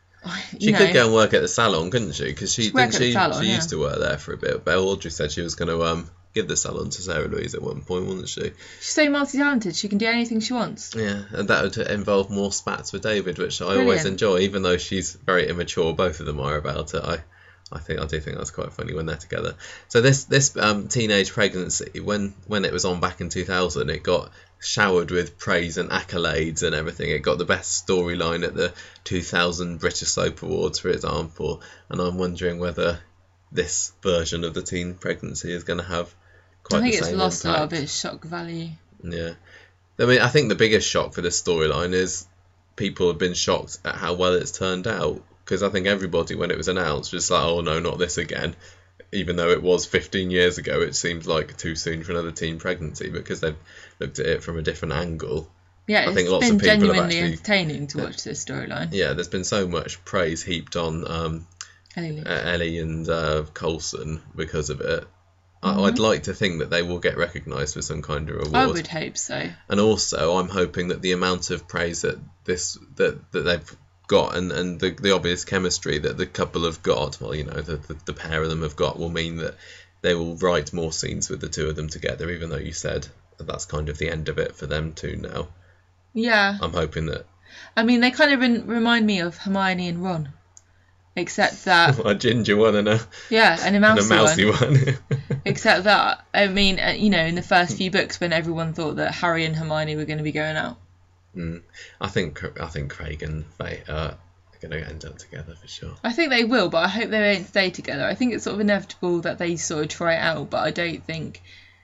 Speaker 2: You
Speaker 1: she
Speaker 2: know.
Speaker 1: could go and work at the salon, couldn't she? Because she,
Speaker 2: She'd work
Speaker 1: didn't
Speaker 2: at the
Speaker 1: she,
Speaker 2: salon,
Speaker 1: she
Speaker 2: yeah.
Speaker 1: used to work there for a bit. But Audrey said she was going to um, give the salon to Sarah Louise at one point, wasn't she?
Speaker 2: She's so multi-talented. She can do anything she wants.
Speaker 1: Yeah, and that would involve more spats with David, which I always
Speaker 2: Brilliant.
Speaker 1: enjoy, even though she's very immature. Both of them are about it. I, I think I do think that's quite funny when they're together. So this this um, teenage pregnancy, when when it was on back in two thousand, it got showered with praise and accolades and everything. It got the best storyline at the two thousand British Soap Awards, for example. And I'm wondering whether this version of the teen pregnancy is going to have quite
Speaker 2: I think
Speaker 1: the
Speaker 2: it's
Speaker 1: same
Speaker 2: lost a lot of
Speaker 1: impact.
Speaker 2: its shock value.
Speaker 1: Yeah. I mean, I think the biggest shock for this storyline is people have been shocked at how well it's turned out. Because I think everybody, when it was announced, was like, oh no, not this again. Even though it was fifteen years ago, it seems like too soon for another teen pregnancy because they've looked at it from a different angle.
Speaker 2: Yeah,
Speaker 1: I
Speaker 2: it's
Speaker 1: think lots
Speaker 2: been
Speaker 1: of people have
Speaker 2: genuinely
Speaker 1: actually-
Speaker 2: entertaining to watch this storyline.
Speaker 1: Yeah, there's been so much praise heaped on um,
Speaker 2: Ellie Lee.
Speaker 1: uh, Ellie and uh, Coulson because of it.
Speaker 2: Mm-hmm.
Speaker 1: I- I'd like to think that they will get recognised with some kind of reward.
Speaker 2: I would hope so.
Speaker 1: And also, I'm hoping that the amount of praise that this that, that they've got and, and the, the obvious chemistry that the couple have got, well, you know, the, the, the pair of them have got, will mean that they will write more scenes with the two of them together, even though you said that that's kind of the end of it for them two now.
Speaker 2: Yeah.
Speaker 1: I'm hoping that...
Speaker 2: I mean, they kind of re- remind me of Hermione and Ron. Except that...
Speaker 1: a ginger one and a,
Speaker 2: yeah, and a
Speaker 1: and a
Speaker 2: mousy,
Speaker 1: mousy
Speaker 2: one.
Speaker 1: one.
Speaker 2: Except that, I mean, uh, you know, in the first few books when everyone thought that Harry and Hermione were going to be going out.
Speaker 1: mm. I think I think Craig and Faye uh, are going to end up together for sure.
Speaker 2: I think they will, but I hope they won't stay together. I think it's sort of inevitable that they sort of try it out, but I don't think...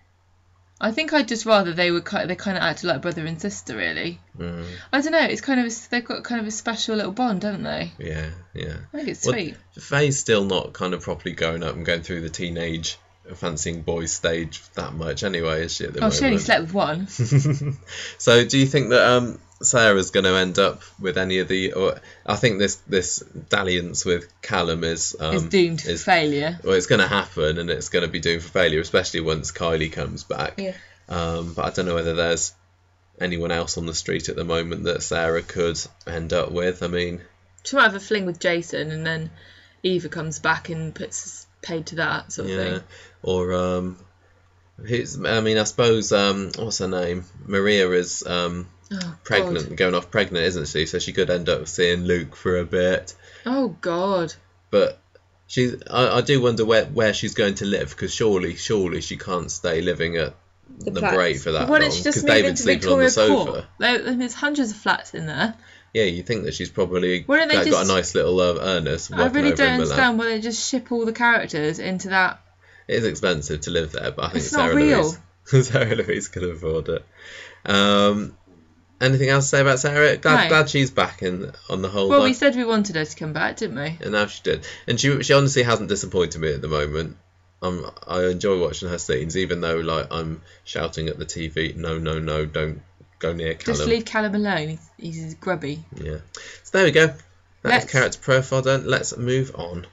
Speaker 2: I think I'd just rather they were kind they kind of acted like brother and sister, really.
Speaker 1: Mm.
Speaker 2: I don't know, it's kind of, a, they've got kind of a special little bond, haven't they?
Speaker 1: Yeah, yeah.
Speaker 2: I think it's
Speaker 1: Well,
Speaker 2: sweet.
Speaker 1: Faye's still not kind of properly grown up and going through the teenage fancying boys stage that much anyway, is she? At the
Speaker 2: Oh,
Speaker 1: moment?
Speaker 2: she only slept with one.
Speaker 1: So, do you think that um, Sarah's going to end up with any of the? Or I think this this dalliance with Callum is um,
Speaker 2: Is doomed for
Speaker 1: is,
Speaker 2: failure.
Speaker 1: Well, it's going to happen, and it's going to be doomed for failure, especially once Kylie comes back.
Speaker 2: Yeah.
Speaker 1: Um, but I don't know whether there's anyone else on the street at the moment that Sarah could end up with. I mean,
Speaker 2: She might have a fling with Jason, and then Eva comes back and puts paid to that sort of
Speaker 1: yeah,
Speaker 2: thing.
Speaker 1: or um, who's? I mean, I suppose um, what's her name? Maria is um.
Speaker 2: Oh,
Speaker 1: pregnant,
Speaker 2: God.
Speaker 1: going off pregnant, isn't she? So she could end up seeing Luke for a bit.
Speaker 2: Oh, God.
Speaker 1: But she's, I, I do wonder where, where she's going to live, because surely, surely she can't stay living at the, the
Speaker 2: flats.
Speaker 1: Bray for that
Speaker 2: Why
Speaker 1: long.
Speaker 2: don't she just
Speaker 1: Because
Speaker 2: move
Speaker 1: David's
Speaker 2: into
Speaker 1: sleeping on the
Speaker 2: Victoria
Speaker 1: sofa.
Speaker 2: Court? There, there's hundreds of flats in there.
Speaker 1: Yeah, you think that she's probably
Speaker 2: Why don't they
Speaker 1: got,
Speaker 2: just-
Speaker 1: got a nice little uh, Ernest
Speaker 2: I
Speaker 1: working
Speaker 2: really
Speaker 1: over
Speaker 2: don't
Speaker 1: in Milan.
Speaker 2: understand why they just ship all the characters into that.
Speaker 1: It is expensive to live there, but I think
Speaker 2: It's not
Speaker 1: Sarah
Speaker 2: real.
Speaker 1: Louise, Sarah Louise can afford it. Um, anything else to say about Sarah? Glad,
Speaker 2: No.
Speaker 1: glad she's back in on the whole.
Speaker 2: Well,
Speaker 1: like,
Speaker 2: we said we wanted her to come back, didn't we?
Speaker 1: And now she did. And she she honestly hasn't disappointed me at the moment. Um, I enjoy watching her scenes, even though like I'm shouting at the T V, no, no, no, don't go near Callum.
Speaker 2: Just leave Callum alone. He's, he's grubby.
Speaker 1: Yeah. So there we go. That's
Speaker 2: Let's-
Speaker 1: character profile done. Let's move on.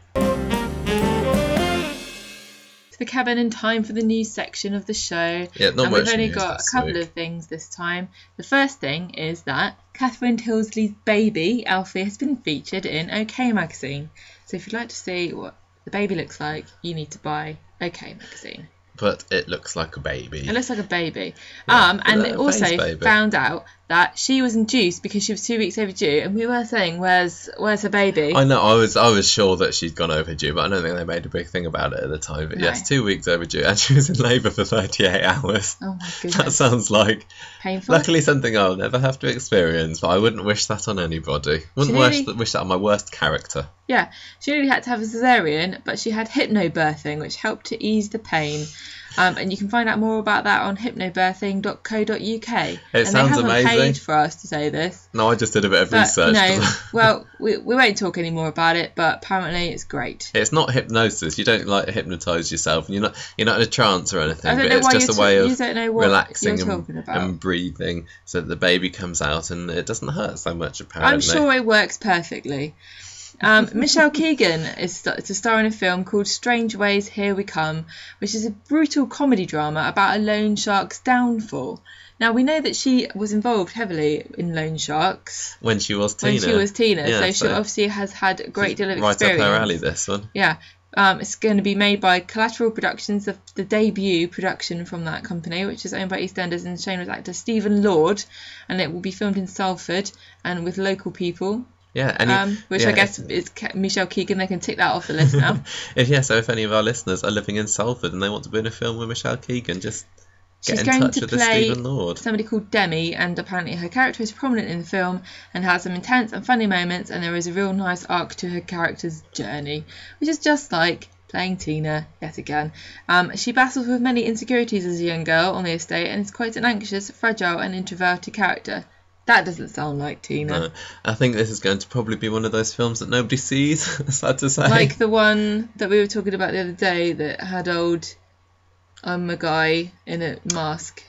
Speaker 2: To the cabin in time for the news section of the show.
Speaker 1: Yeah, not
Speaker 2: and
Speaker 1: much
Speaker 2: we've only
Speaker 1: news
Speaker 2: got a
Speaker 1: this
Speaker 2: couple
Speaker 1: week.
Speaker 2: of things this time. The first thing is that Catherine Tilsley's baby, Alfie, has been featured in OK Magazine. So if you'd like to see what the baby looks like, you need to buy OK Magazine.
Speaker 1: But it looks like a baby.
Speaker 2: It looks like a baby.
Speaker 1: Yeah,
Speaker 2: um, and
Speaker 1: a
Speaker 2: it
Speaker 1: face
Speaker 2: also
Speaker 1: baby.
Speaker 2: found out that she was induced because she was two weeks overdue, and we were saying, "Where's where's her baby?"
Speaker 1: I know. I was I was sure that she'd gone overdue, but I don't think they made a big thing about it at the time. But
Speaker 2: No.
Speaker 1: yes, two weeks overdue, and she was in labour for thirty-eight hours.
Speaker 2: Oh my
Speaker 1: That
Speaker 2: goodness,
Speaker 1: sounds like
Speaker 2: painful.
Speaker 1: luckily something I'll never have to experience, but I wouldn't wish that on anybody. Wouldn't
Speaker 2: She
Speaker 1: wish,
Speaker 2: really-
Speaker 1: wish that on my worst character.
Speaker 2: Yeah, she really had to have a cesarean, but she had hypnobirthing, which helped to ease the pain. Um, and you can find out more about that on hypnobirthing dot co dot uk.
Speaker 1: It
Speaker 2: and
Speaker 1: sounds
Speaker 2: they haven't
Speaker 1: amazing.
Speaker 2: paid for us to say this.
Speaker 1: No, I just did a bit of
Speaker 2: But,
Speaker 1: research.
Speaker 2: you know,
Speaker 1: 'cause
Speaker 2: well, we, we won't talk any more about it, but apparently it's great.
Speaker 1: it's not hypnosis. You don't like hypnotise yourself, and you're not you're not in a trance or anything.
Speaker 2: I don't
Speaker 1: But
Speaker 2: know
Speaker 1: it's
Speaker 2: why
Speaker 1: just
Speaker 2: you're
Speaker 1: a way
Speaker 2: t-
Speaker 1: of
Speaker 2: you don't know what
Speaker 1: relaxing
Speaker 2: you're
Speaker 1: and,
Speaker 2: talking about.
Speaker 1: and breathing, so that the baby comes out and it doesn't hurt so much. Apparently,
Speaker 2: I'm sure it works perfectly. Um, Michelle Keegan is st- to star in a film called Strange Ways, Here We Come, which is a brutal comedy drama about a loan shark's downfall. Now, we know that she was involved heavily in loan sharks
Speaker 1: when she was Tina.
Speaker 2: when she was Tina,
Speaker 1: Yeah,
Speaker 2: so she
Speaker 1: so-
Speaker 2: obviously has had a great deal of
Speaker 1: right
Speaker 2: experience.
Speaker 1: up her alley. This one.
Speaker 2: Yeah. Um, it's going to be made by Collateral Productions, the, the debut production from that company, which is owned by EastEnders and shown with actor Stephen Lord, and it will be filmed in Salford and with local people.
Speaker 1: Yeah, and you-
Speaker 2: Um, which
Speaker 1: yeah,
Speaker 2: I guess is Ke- Michelle Keegan. They can tick that off the list now.
Speaker 1: if yeah, so if any of our listeners are living in Salford and they want to be in a film with Michelle Keegan, just get
Speaker 2: She's
Speaker 1: in
Speaker 2: going
Speaker 1: touch
Speaker 2: to
Speaker 1: with the
Speaker 2: play
Speaker 1: Stephen Lord.
Speaker 2: somebody called Demi, and apparently her character is prominent in the film and has some intense and funny moments, and there is a real nice arc to her character's journey, which is just like playing Tina yet again. Um, she battles with many insecurities as a young girl on the estate and is quite an anxious, fragile and introverted character. That doesn't sound like Tina.
Speaker 1: No, I think this is going to probably be one of those films that nobody sees. Sad to say.
Speaker 2: Like the one that we were talking about the other day that had old um a guy in a mask.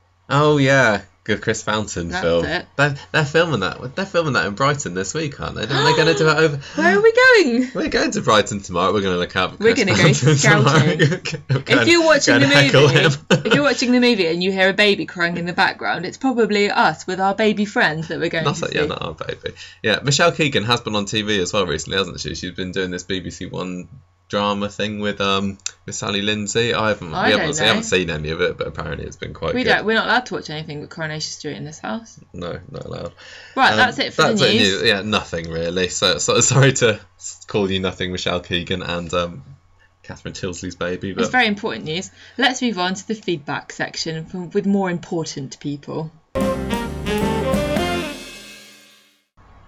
Speaker 1: Oh yeah, good Chris Fountain
Speaker 2: That's
Speaker 1: film.
Speaker 2: it.
Speaker 1: They're, they're filming that. They're filming that in Brighton this week, aren't they? Are they going to do it over?
Speaker 2: Where are we going?
Speaker 1: We're going to Brighton tomorrow. We're going to look out. For
Speaker 2: We're
Speaker 1: Chris
Speaker 2: gonna go
Speaker 1: Fountain
Speaker 2: scouting.
Speaker 1: tomorrow. Go
Speaker 2: If
Speaker 1: and-
Speaker 2: you're watching
Speaker 1: go
Speaker 2: the
Speaker 1: and heckle
Speaker 2: movie,
Speaker 1: him.
Speaker 2: if you're watching the movie and you hear a baby crying in the background, it's probably us with our baby friends that we're going
Speaker 1: Not
Speaker 2: to
Speaker 1: that,
Speaker 2: see.
Speaker 1: yeah, not our baby. Yeah, Michelle Keegan has been on T V as well recently, hasn't she? She's been doing this B B C One drama thing with um with Sally Lindsay. I haven't,
Speaker 2: I
Speaker 1: we
Speaker 2: don't
Speaker 1: haven't,
Speaker 2: know.
Speaker 1: I haven't seen any of it, but apparently it's been quite
Speaker 2: we
Speaker 1: good.
Speaker 2: don't. We're not allowed to watch anything but Coronation Street in this house.
Speaker 1: No, not allowed.
Speaker 2: Right,
Speaker 1: Um,
Speaker 2: that's it for
Speaker 1: that's
Speaker 2: the
Speaker 1: it,
Speaker 2: news.
Speaker 1: Yeah, nothing really. So, so sorry to call you nothing, Michelle Keegan and um, Catherine Tilsley's baby.
Speaker 2: It's
Speaker 1: But
Speaker 2: very important news. Let's move on to the feedback section from, with more important people.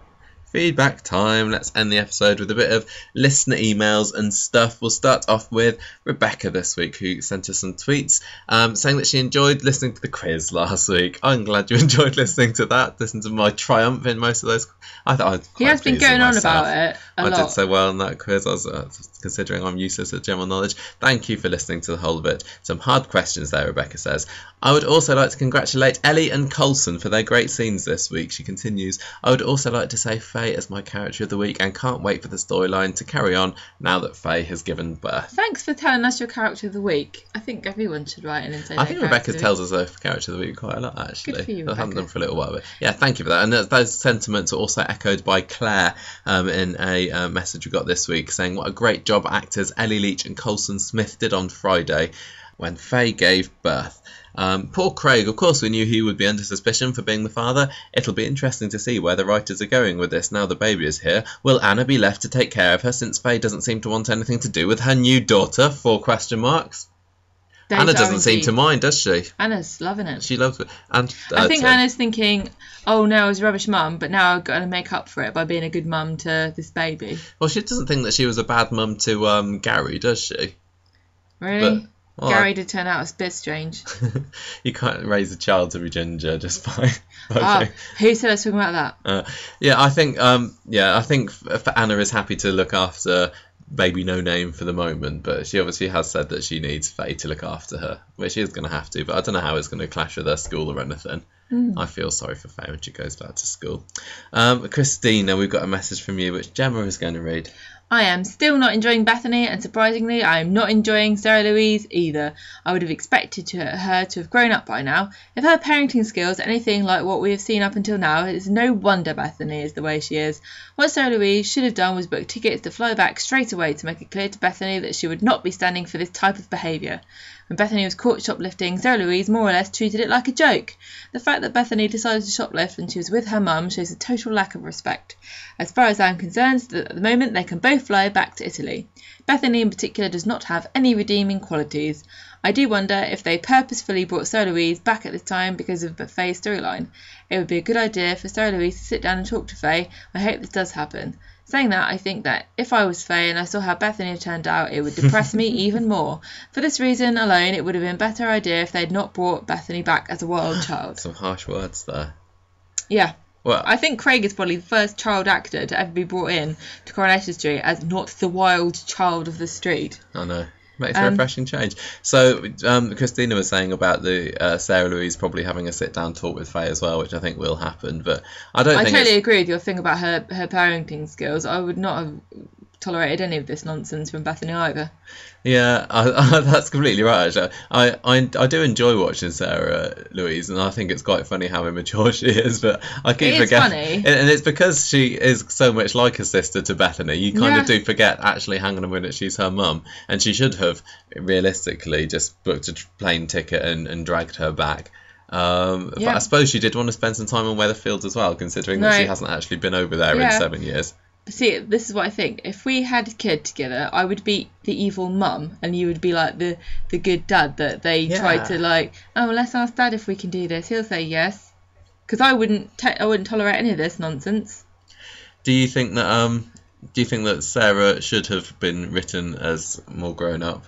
Speaker 1: Feedback time. Let's end the episode with a bit of listener emails and stuff. We'll start off with Rebecca this week, who sent us some tweets um, saying that she enjoyed listening to the quiz last week. I'm glad you enjoyed listening to that. Listen to my triumph in most of those. I thought I was
Speaker 2: he has been going on about it a
Speaker 1: I
Speaker 2: lot.
Speaker 1: did so well in that quiz. I was uh, considering I'm useless at general knowledge. Thank you for listening to the whole of it. Some hard questions there, Rebecca says. I would also like to congratulate Ellie and Coulson for their great scenes this week. She continues, I would also like to say Faye as my character of the week and can't wait for the storyline to carry on now that Faye has given birth.
Speaker 2: Thanks for telling us your character of the week. I think everyone should write in and say
Speaker 1: I think Rebecca tells us her character of the week quite a lot, actually.
Speaker 2: Good for you,
Speaker 1: I haven't
Speaker 2: Rebecca.
Speaker 1: done for a little while, but yeah, thank you for that. And those sentiments are also echoed by Claire um, in a uh, message we got this week saying what a great job actors Ellie Leach and Coulson Smith did on Friday when Faye gave birth. Um, poor Craig, of course we knew he would be under suspicion for being the father. It'll be interesting to see where the writers are going with this now the baby is here. Will Anna be left to take care of her since Faye doesn't seem to want anything to do with her new daughter? Four question marks.
Speaker 2: Those
Speaker 1: Anna
Speaker 2: are
Speaker 1: doesn't seem
Speaker 2: indeed-
Speaker 1: to mind, does she?
Speaker 2: Anna's loving it.
Speaker 1: She loves it. And uh,
Speaker 2: I think
Speaker 1: so-
Speaker 2: Anna's thinking, oh no, I was a rubbish mum, but now I've got to make up for it by being a good mum to this baby.
Speaker 1: Well, she doesn't think that she was a bad mum to um, Gary, does she?
Speaker 2: Really?
Speaker 1: But- well,
Speaker 2: Gary did turn out a bit strange.
Speaker 1: you can't raise a child to be ginger just by.
Speaker 2: Oh,
Speaker 1: okay.
Speaker 2: who said I was talking about that?
Speaker 1: Uh, yeah, I think. Um, yeah, I think f- for Anna is happy to look after baby no name for the moment, but she obviously has said that she needs Faye to look after her, which she is going to have to. But I don't know how it's going to clash with her school or anything.
Speaker 2: Mm.
Speaker 1: I feel sorry for Faye when she goes back to school. Um, Christina, we've got a message from you, which Gemma is going to read.
Speaker 2: I am still not enjoying Bethany, and surprisingly, I am not enjoying Sarah Louise either. I would have expected to, her to have grown up by now. If her parenting skills are anything like what we have seen up until now, it is no wonder Bethany is the way she is. What Sarah Louise should have done was book tickets to fly back straight away to make it clear to Bethany that she would not be standing for this type of behaviour. When Bethany was caught shoplifting, Sarah Louise more or less treated it like a joke. The fact that Bethany decided to shoplift when she was with her mum shows a total lack of respect. As far as I am concerned, at the moment they can both fly back to Italy. Bethany in particular does not have any redeeming qualities. I do wonder if they purposefully brought Sarah Louise back at this time because of Faye's storyline. It would be a good idea for Sarah Louise to sit down and talk to Faye. I hope this does happen. Saying that, I think that if I was Faye and I saw how Bethany had turned out, it would depress me even more. For this reason alone, it would have been a better idea if they had not brought Bethany back as a wild child.
Speaker 1: Some harsh words there.
Speaker 2: Yeah.
Speaker 1: Well,
Speaker 2: I think Craig is probably the first child actor to ever be brought in to Coronation Street as not the wild child of the street.
Speaker 1: I know. Makes a
Speaker 2: Um,
Speaker 1: refreshing change. So, um, Christina was saying about the uh, Sarah Louise probably having a sit-down talk with Faye as well, which I think will happen. But I don't
Speaker 2: I
Speaker 1: think
Speaker 2: totally
Speaker 1: it's...
Speaker 2: agree with your thing about her, her parenting skills. I would not have tolerated any of this nonsense from Bethany either.
Speaker 1: Yeah, I, I, that's completely right, actually. I, I, I do enjoy watching Sarah Louise, and I think it's quite funny how immature she is, but I keep
Speaker 2: It is
Speaker 1: forgetting.
Speaker 2: funny.
Speaker 1: And, and it's because she is so much like her sister to Bethany. You kind
Speaker 2: Yeah.
Speaker 1: of do forget, actually, hang on a minute, she's her mum, and she should have, realistically, just booked a tr- plane ticket and, and dragged her back. Um,
Speaker 2: Yeah.
Speaker 1: But I suppose she did want to spend some time on Weatherfield as well, considering that
Speaker 2: No.
Speaker 1: she hasn't actually been over there in
Speaker 2: Yeah.
Speaker 1: seven years.
Speaker 2: See, this is what I think. If we had a kid together, I would be the evil mum, and you would be like the, the good dad that they
Speaker 1: Yeah.
Speaker 2: try to like. Oh, well, let's ask Dad if we can do this. He'll say yes, because I wouldn't. Te- I wouldn't tolerate any of this nonsense.
Speaker 1: Do you think that um, do you think that Sarah should have been written as more grown up?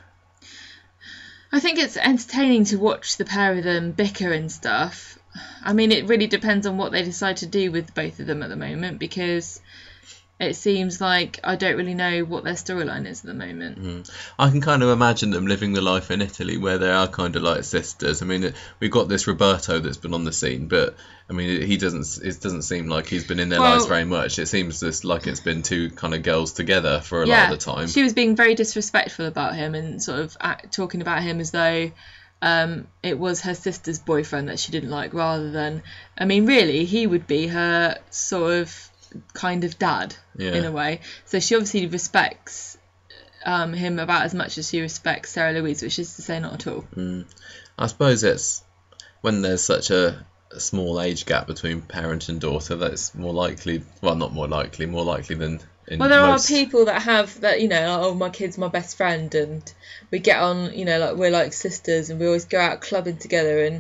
Speaker 2: I think it's entertaining to watch the pair of them bicker and stuff. I mean, it really depends on what they decide to do with both of them at the moment, because it seems like I don't really know what their storyline is at the moment.
Speaker 1: Mm. I can kind of imagine them living the life in Italy where they are kind of like sisters. I mean, we've got this Roberto that's been on the scene, but I mean, he doesn't. It doesn't seem like he's been in their
Speaker 2: Well-
Speaker 1: lives very much. It seems just like it's been two kind of girls together for a
Speaker 2: Yeah,
Speaker 1: lot of the time.
Speaker 2: she was being very disrespectful about him and sort of act, talking about him as though um, it was her sister's boyfriend that she didn't like, rather than, I mean, really, he would be her sort of kind of dad
Speaker 1: Yeah.
Speaker 2: in a way. So she obviously respects um, him about as much as she respects Sarah Louise, which is to say not at all.
Speaker 1: Mm. I suppose it's when there's such a, a small age gap between parent and daughter that's more likely. Well, not more likely, more likely than. In
Speaker 2: Well, there
Speaker 1: most...
Speaker 2: are people that have that, you know, like, oh, my kid's my best friend, and we get on, you know, like we're like sisters, and we always go out clubbing together, and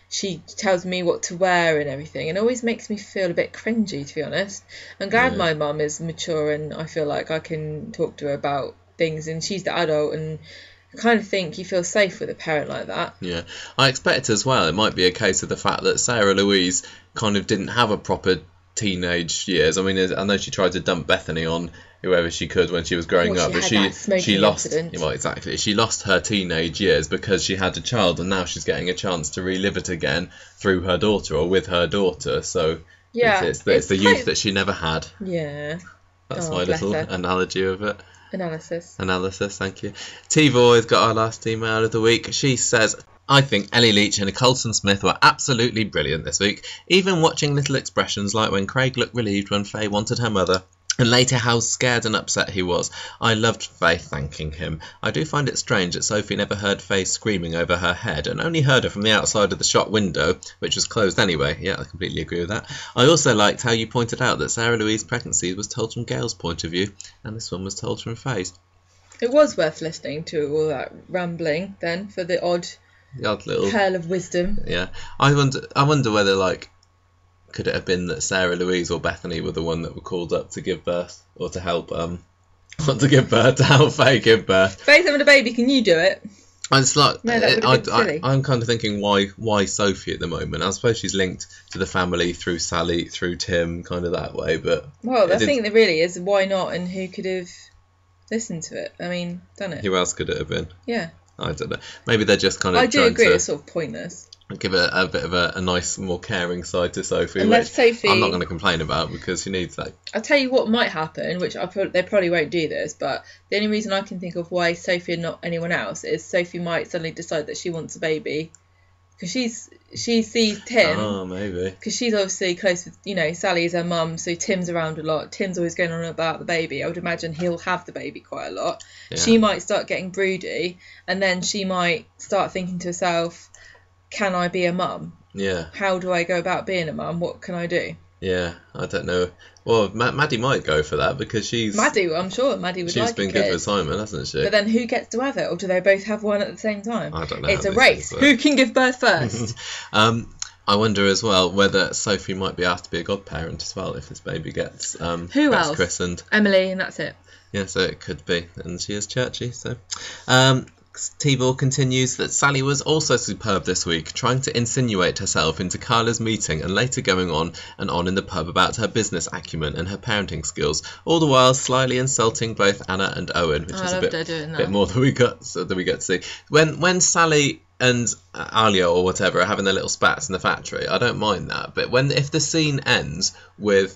Speaker 2: she tells me what to wear and everything, and it always makes me feel a bit cringy, to be honest. I'm glad
Speaker 1: Yeah.
Speaker 2: my mum is mature and I feel like I can talk to her about things, and she's the adult, and I kind of think you feel safe with a parent like that.
Speaker 1: Yeah, I expect as well it might be a case of the fact that Sarah Louise kind of didn't have a proper teenage years. I mean, I know she tried to dump Bethany on whoever she could when she was growing
Speaker 2: Well,
Speaker 1: up,
Speaker 2: she
Speaker 1: but
Speaker 2: had
Speaker 1: she
Speaker 2: that smoking
Speaker 1: she lost
Speaker 2: incident.
Speaker 1: well exactly she lost her teenage years because she had a child, and now she's getting a chance to relive it again through her daughter or with her daughter. So
Speaker 2: Yeah,
Speaker 1: it's, it's the, it's the
Speaker 2: it's
Speaker 1: youth
Speaker 2: quite-
Speaker 1: that she never had.
Speaker 2: Yeah.
Speaker 1: That's
Speaker 2: Oh,
Speaker 1: my
Speaker 2: bless
Speaker 1: little
Speaker 2: her.
Speaker 1: analogy of it.
Speaker 2: Analysis.
Speaker 1: Analysis, thank you. T-Boy's got our last email of the week. She says, I think Ellie Leach and Colson Smith were absolutely brilliant this week, even watching little expressions like when Craig looked relieved when Faye wanted her mother, and later how scared and upset he was. I loved Faye thanking him. I do find it strange that Sophie never heard Faye screaming over her head and only heard her from the outside of the shop window, which was closed anyway. Yeah, I completely agree with that. I also liked how you pointed out that Sarah Louise's pregnancy was told from Gail's point of view, and this one was told from Faye's.
Speaker 2: It was worth listening to all that rambling then for the odd
Speaker 1: The odd little...
Speaker 2: pearl of wisdom.
Speaker 1: Yeah. I wonder, I wonder whether, like, could it have been that Sarah Louise or Bethany were the one that were called up to give birth, or to help, um, not to give birth, to help Faye give birth?
Speaker 2: Faye's having a baby, can you do it?
Speaker 1: And it's like,
Speaker 2: No, that
Speaker 1: it,
Speaker 2: would've been
Speaker 1: I,
Speaker 2: silly.
Speaker 1: I, I'm kind of thinking, why why Sophie at the moment? I suppose she's linked to the family through Sally, through Tim, kind of that way, but...
Speaker 2: Well,
Speaker 1: it
Speaker 2: I
Speaker 1: did-
Speaker 2: think that really is why not, and who could have listened to it? I mean, done it.
Speaker 1: Who else could it have been?
Speaker 2: Yeah.
Speaker 1: I don't know. Maybe they're just kind of
Speaker 2: I do
Speaker 1: trying
Speaker 2: agree,
Speaker 1: to
Speaker 2: it's sort of pointless.
Speaker 1: give it a, a bit of a, a nice, more caring side to Sophie,
Speaker 2: Unless
Speaker 1: which
Speaker 2: Sophie-
Speaker 1: I'm not going to complain about because she needs that.
Speaker 2: I'll tell you what might happen, which I pro- they probably won't do this, but the only reason I can think of why Sophie and not anyone else is Sophie might suddenly decide that she wants a baby. Because she's she sees Tim,
Speaker 1: Oh, maybe.
Speaker 2: because she's obviously close with, you know, Sally's her mum, so Tim's around a lot. Tim's always going on about the baby. I would imagine he'll have the baby quite a lot.
Speaker 1: Yeah.
Speaker 2: She might start getting broody, and then she might start thinking to herself, can I be a mum?
Speaker 1: Yeah,
Speaker 2: How do I go about being a mum? What can I do?
Speaker 1: yeah. I don't know. Well, Ma- Maddie might go for that because she's
Speaker 2: Maddie, I'm sure Maddie would
Speaker 1: she's
Speaker 2: like
Speaker 1: been
Speaker 2: a
Speaker 1: good
Speaker 2: kid.
Speaker 1: with Simon, hasn't she?
Speaker 2: But then who gets to have it? Or do they both have one at the same time?
Speaker 1: I don't know.
Speaker 2: It's
Speaker 1: how
Speaker 2: a
Speaker 1: this
Speaker 2: race.
Speaker 1: is, uh,
Speaker 2: Who can give birth first?
Speaker 1: um, I wonder as well whether Sophie might be asked to be a godparent as well if this baby gets um
Speaker 2: Who
Speaker 1: gets
Speaker 2: else?
Speaker 1: christened.
Speaker 2: Emily, and that's it.
Speaker 1: Yeah, so it could be, and she is churchy. So, um, T-Ball continues that Sally was also superb this week, trying to insinuate herself into Carla's meeting and later going on and on in the pub about her business acumen and her parenting skills, all the while slyly insulting both Anna and Owen, which
Speaker 2: I
Speaker 1: is a
Speaker 2: loved
Speaker 1: bit,
Speaker 2: her doing that.
Speaker 1: bit more than we got so that we get to see. When when Sally and Alia or whatever are having their little spats in the factory, I don't mind that. But when if the scene ends with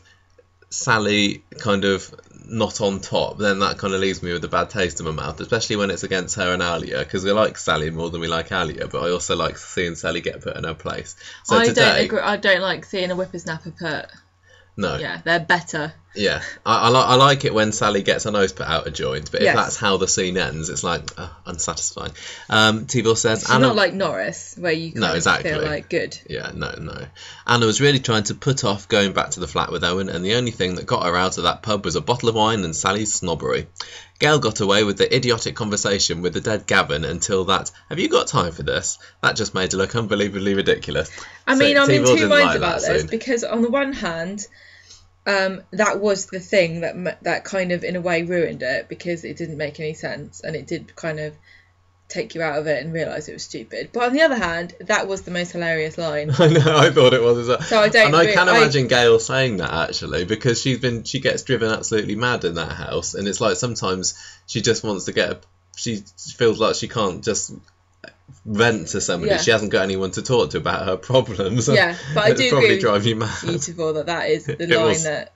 Speaker 1: Sally kind of not on top, then that kind of leaves me with a bad taste in my mouth, especially when it's against her and Alia, because we like Sally more than we like Alia, but I also like seeing Sally get put in her place. So
Speaker 2: I
Speaker 1: today,
Speaker 2: don't agree. I don't like seeing a whippersnapper put.
Speaker 1: no,
Speaker 2: Yeah, they're better.
Speaker 1: yeah, I, I, li- I like it when Sally gets her nose put out of joint, but if
Speaker 2: Yes.
Speaker 1: that's how the scene ends, it's like uh, unsatisfying. Um, T-Ball says,
Speaker 2: She's
Speaker 1: Anna...
Speaker 2: not like Norris, where you kind
Speaker 1: No,
Speaker 2: of
Speaker 1: exactly.
Speaker 2: feel like good.
Speaker 1: Yeah, no, no. Anna was really trying to put off going back to the flat with Owen, and the only thing that got her out of that pub was a bottle of wine and Sally's snobbery. Gail got away with the idiotic conversation with the dead Gavin until that, have you got time for this? That just made her look unbelievably ridiculous.
Speaker 2: I
Speaker 1: So
Speaker 2: mean, I'm in
Speaker 1: T-Ball
Speaker 2: two
Speaker 1: didn't
Speaker 2: minds
Speaker 1: like
Speaker 2: about
Speaker 1: that
Speaker 2: this
Speaker 1: scene.
Speaker 2: because on the one hand, um, that was the thing that m- that kind of in a way ruined it because it didn't make any sense and it did kind of take you out of it and realise it was stupid. But on the other hand, that was the most hilarious line.
Speaker 1: I know, I thought it was as well.
Speaker 2: So I don't
Speaker 1: and I
Speaker 2: re-
Speaker 1: can
Speaker 2: I-
Speaker 1: imagine Gail saying that actually, because she's been she gets driven absolutely mad in that house, and it's like sometimes she just wants to get a, she feels like she can't just vent to somebody.
Speaker 2: Yeah.
Speaker 1: She hasn't got anyone to talk to about her problems.
Speaker 2: Yeah, but I
Speaker 1: It'd
Speaker 2: do
Speaker 1: probably
Speaker 2: agree
Speaker 1: drive you mad.
Speaker 2: Beautiful that that is the
Speaker 1: It
Speaker 2: line
Speaker 1: was.
Speaker 2: that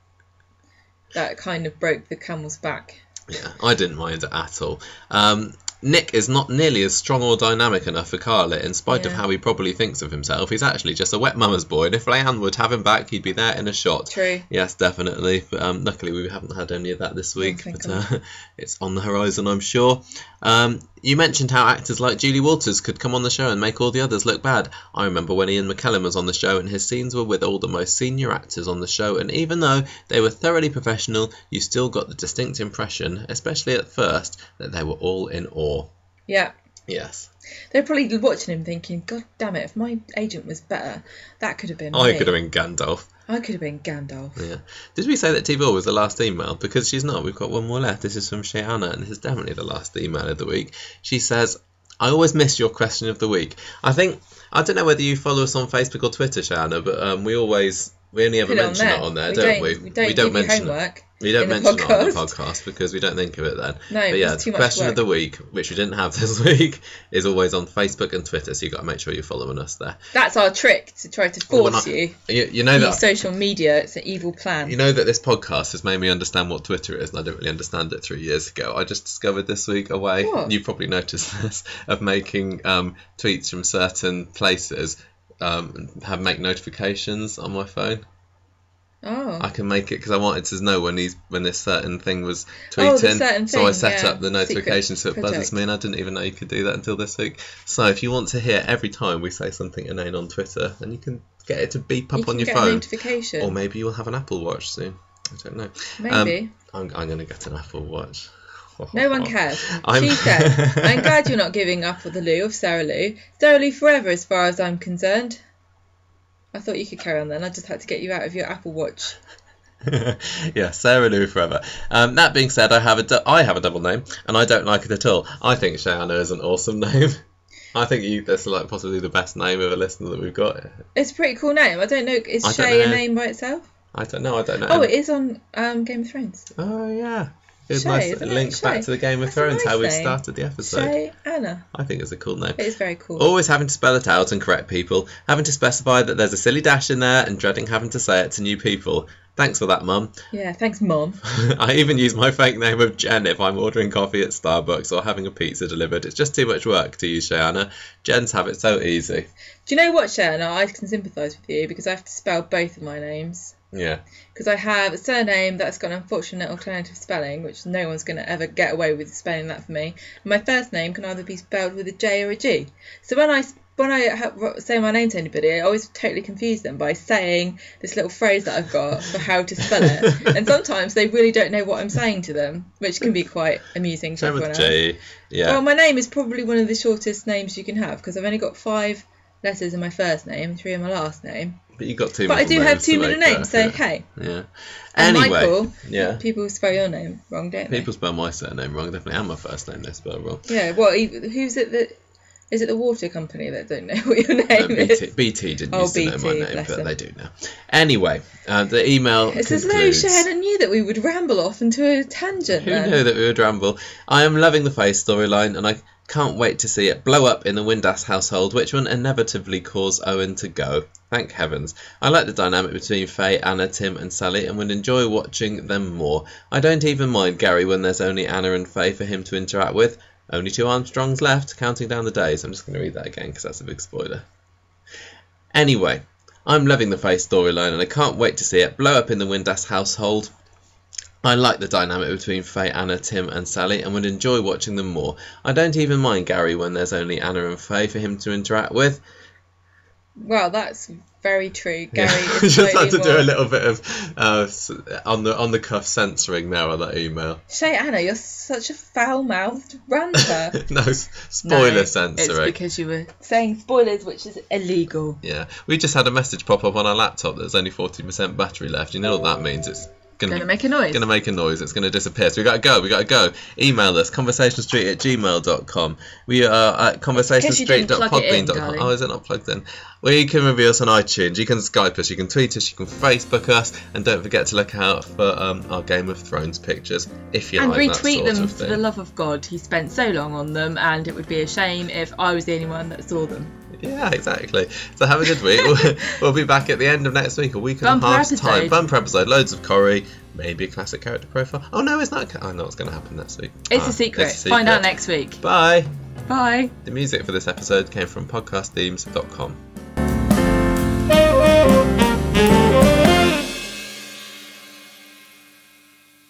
Speaker 2: that kind of broke the camel's back.
Speaker 1: Yeah, I didn't mind it at all. Um, Nick is not nearly as strong or dynamic enough for Carla, in spite of
Speaker 2: Yeah.
Speaker 1: how he probably thinks of himself. He's actually just a wet mama's boy, and if Leanne would have him back, he'd be there in a shot.
Speaker 2: True.
Speaker 1: Yes, definitely. But um, luckily, we haven't had any of that this week,
Speaker 2: thank
Speaker 1: but uh, it's on the horizon, I'm sure. Um, you mentioned how actors like Julie Walters could come on the show and make all the others look bad. I remember when Ian McKellen was on the show and his scenes were with all the most senior actors on the show, and even though they were thoroughly professional, you still got the distinct impression, especially at first, that they were all in awe.
Speaker 2: Yeah,
Speaker 1: Yes.
Speaker 2: They're probably watching him thinking, God damn it, if my agent was better, that could have been
Speaker 1: I
Speaker 2: me.
Speaker 1: could have been Gandalf.
Speaker 2: I could have been Gandalf.
Speaker 1: Yeah. Did we say that T-Ball was the last email? Because she's not. We've got one more left. This is from Shayana, and this is definitely the last email of the week. She says, I always miss your question of the week. I think, I don't know whether you follow us on Facebook or Twitter, Shayana, but um, we always, we only ever
Speaker 2: Put it on
Speaker 1: mention
Speaker 2: there.
Speaker 1: it on there,
Speaker 2: We
Speaker 1: don't,
Speaker 2: don't-
Speaker 1: we?
Speaker 2: we don't give you
Speaker 1: mention
Speaker 2: homework
Speaker 1: it. We don't
Speaker 2: in the
Speaker 1: mention it on the
Speaker 2: podcast.
Speaker 1: podcast because we don't think of it then.
Speaker 2: No,
Speaker 1: but yeah,
Speaker 2: it's too
Speaker 1: the
Speaker 2: much
Speaker 1: question
Speaker 2: work.
Speaker 1: of the week, which we didn't have this week, is always on Facebook and Twitter, so you've got to make sure you're following us there.
Speaker 2: That's our trick, to try to
Speaker 1: Well, when
Speaker 2: force
Speaker 1: I-
Speaker 2: you.
Speaker 1: You, you know
Speaker 2: Use
Speaker 1: that
Speaker 2: social media. It's an evil plan.
Speaker 1: You know that this podcast has made me understand what Twitter is, and I didn't really understand it three years ago. I just discovered this week a way,
Speaker 2: What?
Speaker 1: you've probably noticed this, of making um, tweets from certain places um, have make notifications on my phone.
Speaker 2: Oh.
Speaker 1: I can make it because I wanted to know when these when this certain thing was
Speaker 2: Oh, the
Speaker 1: tweeting.
Speaker 2: certain
Speaker 1: so I
Speaker 2: thing,
Speaker 1: set
Speaker 2: yeah.
Speaker 1: up the notification so it
Speaker 2: Secret
Speaker 1: buzzes
Speaker 2: project.
Speaker 1: me, and I didn't even know you could do that until this week. So if you want to hear every time we say something inane on Twitter, then you can get it to beep up
Speaker 2: you
Speaker 1: on
Speaker 2: can
Speaker 1: your
Speaker 2: get a
Speaker 1: phone.
Speaker 2: notification.
Speaker 1: Or maybe you'll have an Apple Watch soon. I don't know.
Speaker 2: Maybe.
Speaker 1: Um, I'm, I'm going to get an Apple Watch.
Speaker 2: No one cares.
Speaker 1: I'm-
Speaker 2: She said, I'm glad you're not giving up on the Lou of Sarah Lou. Sarah Lou forever as far as I'm concerned. I thought you could carry on then. I just had to get you out of your Apple Watch.
Speaker 1: Yeah, Sarah Lou forever. Um, that being said, I have a du- I have a double name, and I don't like it at all. I think Shayana is an awesome name. I think you that's like possibly the best name of a listener that we've got.
Speaker 2: It's a pretty cool name. I don't know. Is
Speaker 1: I don't
Speaker 2: Shay a
Speaker 1: know.
Speaker 2: name by itself?
Speaker 1: I don't know. I don't know.
Speaker 2: Oh, it is on um, Game of Thrones.
Speaker 1: Oh yeah. It was
Speaker 2: Shay,
Speaker 1: nice.
Speaker 2: isn't
Speaker 1: It
Speaker 2: it?
Speaker 1: links back
Speaker 2: Shay.
Speaker 1: to the Game of
Speaker 2: That's a
Speaker 1: Thrones,
Speaker 2: nice
Speaker 1: how we
Speaker 2: name.
Speaker 1: started the episode.
Speaker 2: Shay Anna.
Speaker 1: I think it's a cool name.
Speaker 2: It is very cool.
Speaker 1: Always having to spell it out and correct people, having to specify that there's a silly dash in there, and dreading having to say it to new people. Thanks for that, Mum.
Speaker 2: Yeah, thanks, Mom.
Speaker 1: I even use my fake name of Jen if I'm ordering coffee at Starbucks or having a pizza delivered. It's just too much work to use Shayana. Jens have it so easy.
Speaker 2: Do you know what, Shanna? I can sympathise with you because I have to spell both of my names.
Speaker 1: Yeah.
Speaker 2: Because I have a surname that's got an unfortunate alternative spelling, which no one's going to ever get away with spelling that for me. And my first name can either be spelled with a J or a G. So when I when I ha- say my name to anybody, I always totally confuse them by saying this little phrase that I've got for how to spell it. And sometimes they really don't know what I'm saying to them, which can be quite amusing to
Speaker 1: Same
Speaker 2: everyone
Speaker 1: with
Speaker 2: else.
Speaker 1: J. Yeah.
Speaker 2: Well, my name is probably one of the shortest names you can have because I've only got five letters in my first name and three in my last name.
Speaker 1: But you got two.
Speaker 2: But I
Speaker 1: middle
Speaker 2: do have
Speaker 1: names
Speaker 2: two
Speaker 1: to
Speaker 2: middle
Speaker 1: make
Speaker 2: names,
Speaker 1: that,
Speaker 2: so
Speaker 1: yeah.
Speaker 2: hey.
Speaker 1: Yeah.
Speaker 2: And
Speaker 1: Anyway.
Speaker 2: Michael,
Speaker 1: Yeah.
Speaker 2: people spell your name wrong, don't they?
Speaker 1: People spell my surname wrong, definitely, and my first name they spell wrong.
Speaker 2: Yeah, well, e- who's it that... Is it the water company that don't know what your
Speaker 1: Uh,
Speaker 2: name
Speaker 1: B T,
Speaker 2: is?
Speaker 1: B T didn't
Speaker 2: Oh,
Speaker 1: used to know my
Speaker 2: B T,
Speaker 1: name,
Speaker 2: bless
Speaker 1: but
Speaker 2: them.
Speaker 1: they do now. Anyway, uh, the email
Speaker 2: It's as though
Speaker 1: concludes.
Speaker 2: Shayna knew that we would ramble off into a tangent
Speaker 1: Who
Speaker 2: then.
Speaker 1: knew that we would ramble? I am loving the Face storyline, and I can't wait to see it blow up in the Windass household, which will inevitably cause Owen to go. Thank heavens. I like the dynamic between Faye, Anna, Tim and Sally, and would enjoy watching them more. I don't even mind Gary when there's only Anna and Faye for him to interact with. Only two Armstrongs left, counting down the days. I'm just going to read that again because that's a big spoiler. Anyway, I'm loving the Faye storyline, and I can't wait to see it blow up in the Windass household. I like the dynamic between Faye, Anna, Tim and Sally and would enjoy watching them more. I don't even mind Gary when there's only Anna and Faye for him to interact with.
Speaker 2: Well, that's very true.
Speaker 1: Yeah.
Speaker 2: Gary
Speaker 1: I
Speaker 2: is
Speaker 1: just had
Speaker 2: slightly
Speaker 1: to
Speaker 2: more...
Speaker 1: do a little bit of uh, s- on the on the cuff censoring there on that email.
Speaker 2: Shay Anna, you're such a foul-mouthed ranter.
Speaker 1: No, s- spoiler
Speaker 2: No,
Speaker 1: censoring.
Speaker 2: It's because you were saying spoilers, which is illegal.
Speaker 1: Yeah, we just had a message pop up on our laptop there's only forty percent battery left. You know what that means? It's gonna,
Speaker 2: Gonna make a noise.
Speaker 1: Gonna make a noise. It's gonna disappear. So we gotta go. We gotta go. Email us conversationstreet at gmail dot com. We are at conversationstreet dot podbean dot com.
Speaker 2: darling.
Speaker 1: Oh, is it not plugged in? Well, you can review us on iTunes. You can Skype us. You can tweet us. You can Facebook us. And don't forget to look out for um, our Game of Thrones pictures if you
Speaker 2: And
Speaker 1: like that
Speaker 2: retweet
Speaker 1: sort
Speaker 2: them
Speaker 1: of
Speaker 2: for
Speaker 1: thing.
Speaker 2: the love of God. He spent so long on them, and it would be a shame if I was the only one that saw them.
Speaker 1: Yeah, exactly. So have a good week. We'll, we'll be back at the end of next week, a week and
Speaker 2: Bumper
Speaker 1: a half's
Speaker 2: episode.
Speaker 1: time. Bumper episode, loads of Corrie, maybe a classic character profile. Oh no, it's not. I know what's going to happen next week.
Speaker 2: It's,
Speaker 1: Ah,
Speaker 2: a secret.
Speaker 1: it's a
Speaker 2: Find out
Speaker 1: secret.
Speaker 2: next week.
Speaker 1: Bye.
Speaker 2: Bye.
Speaker 1: The music for this episode came from podcast themes dot com.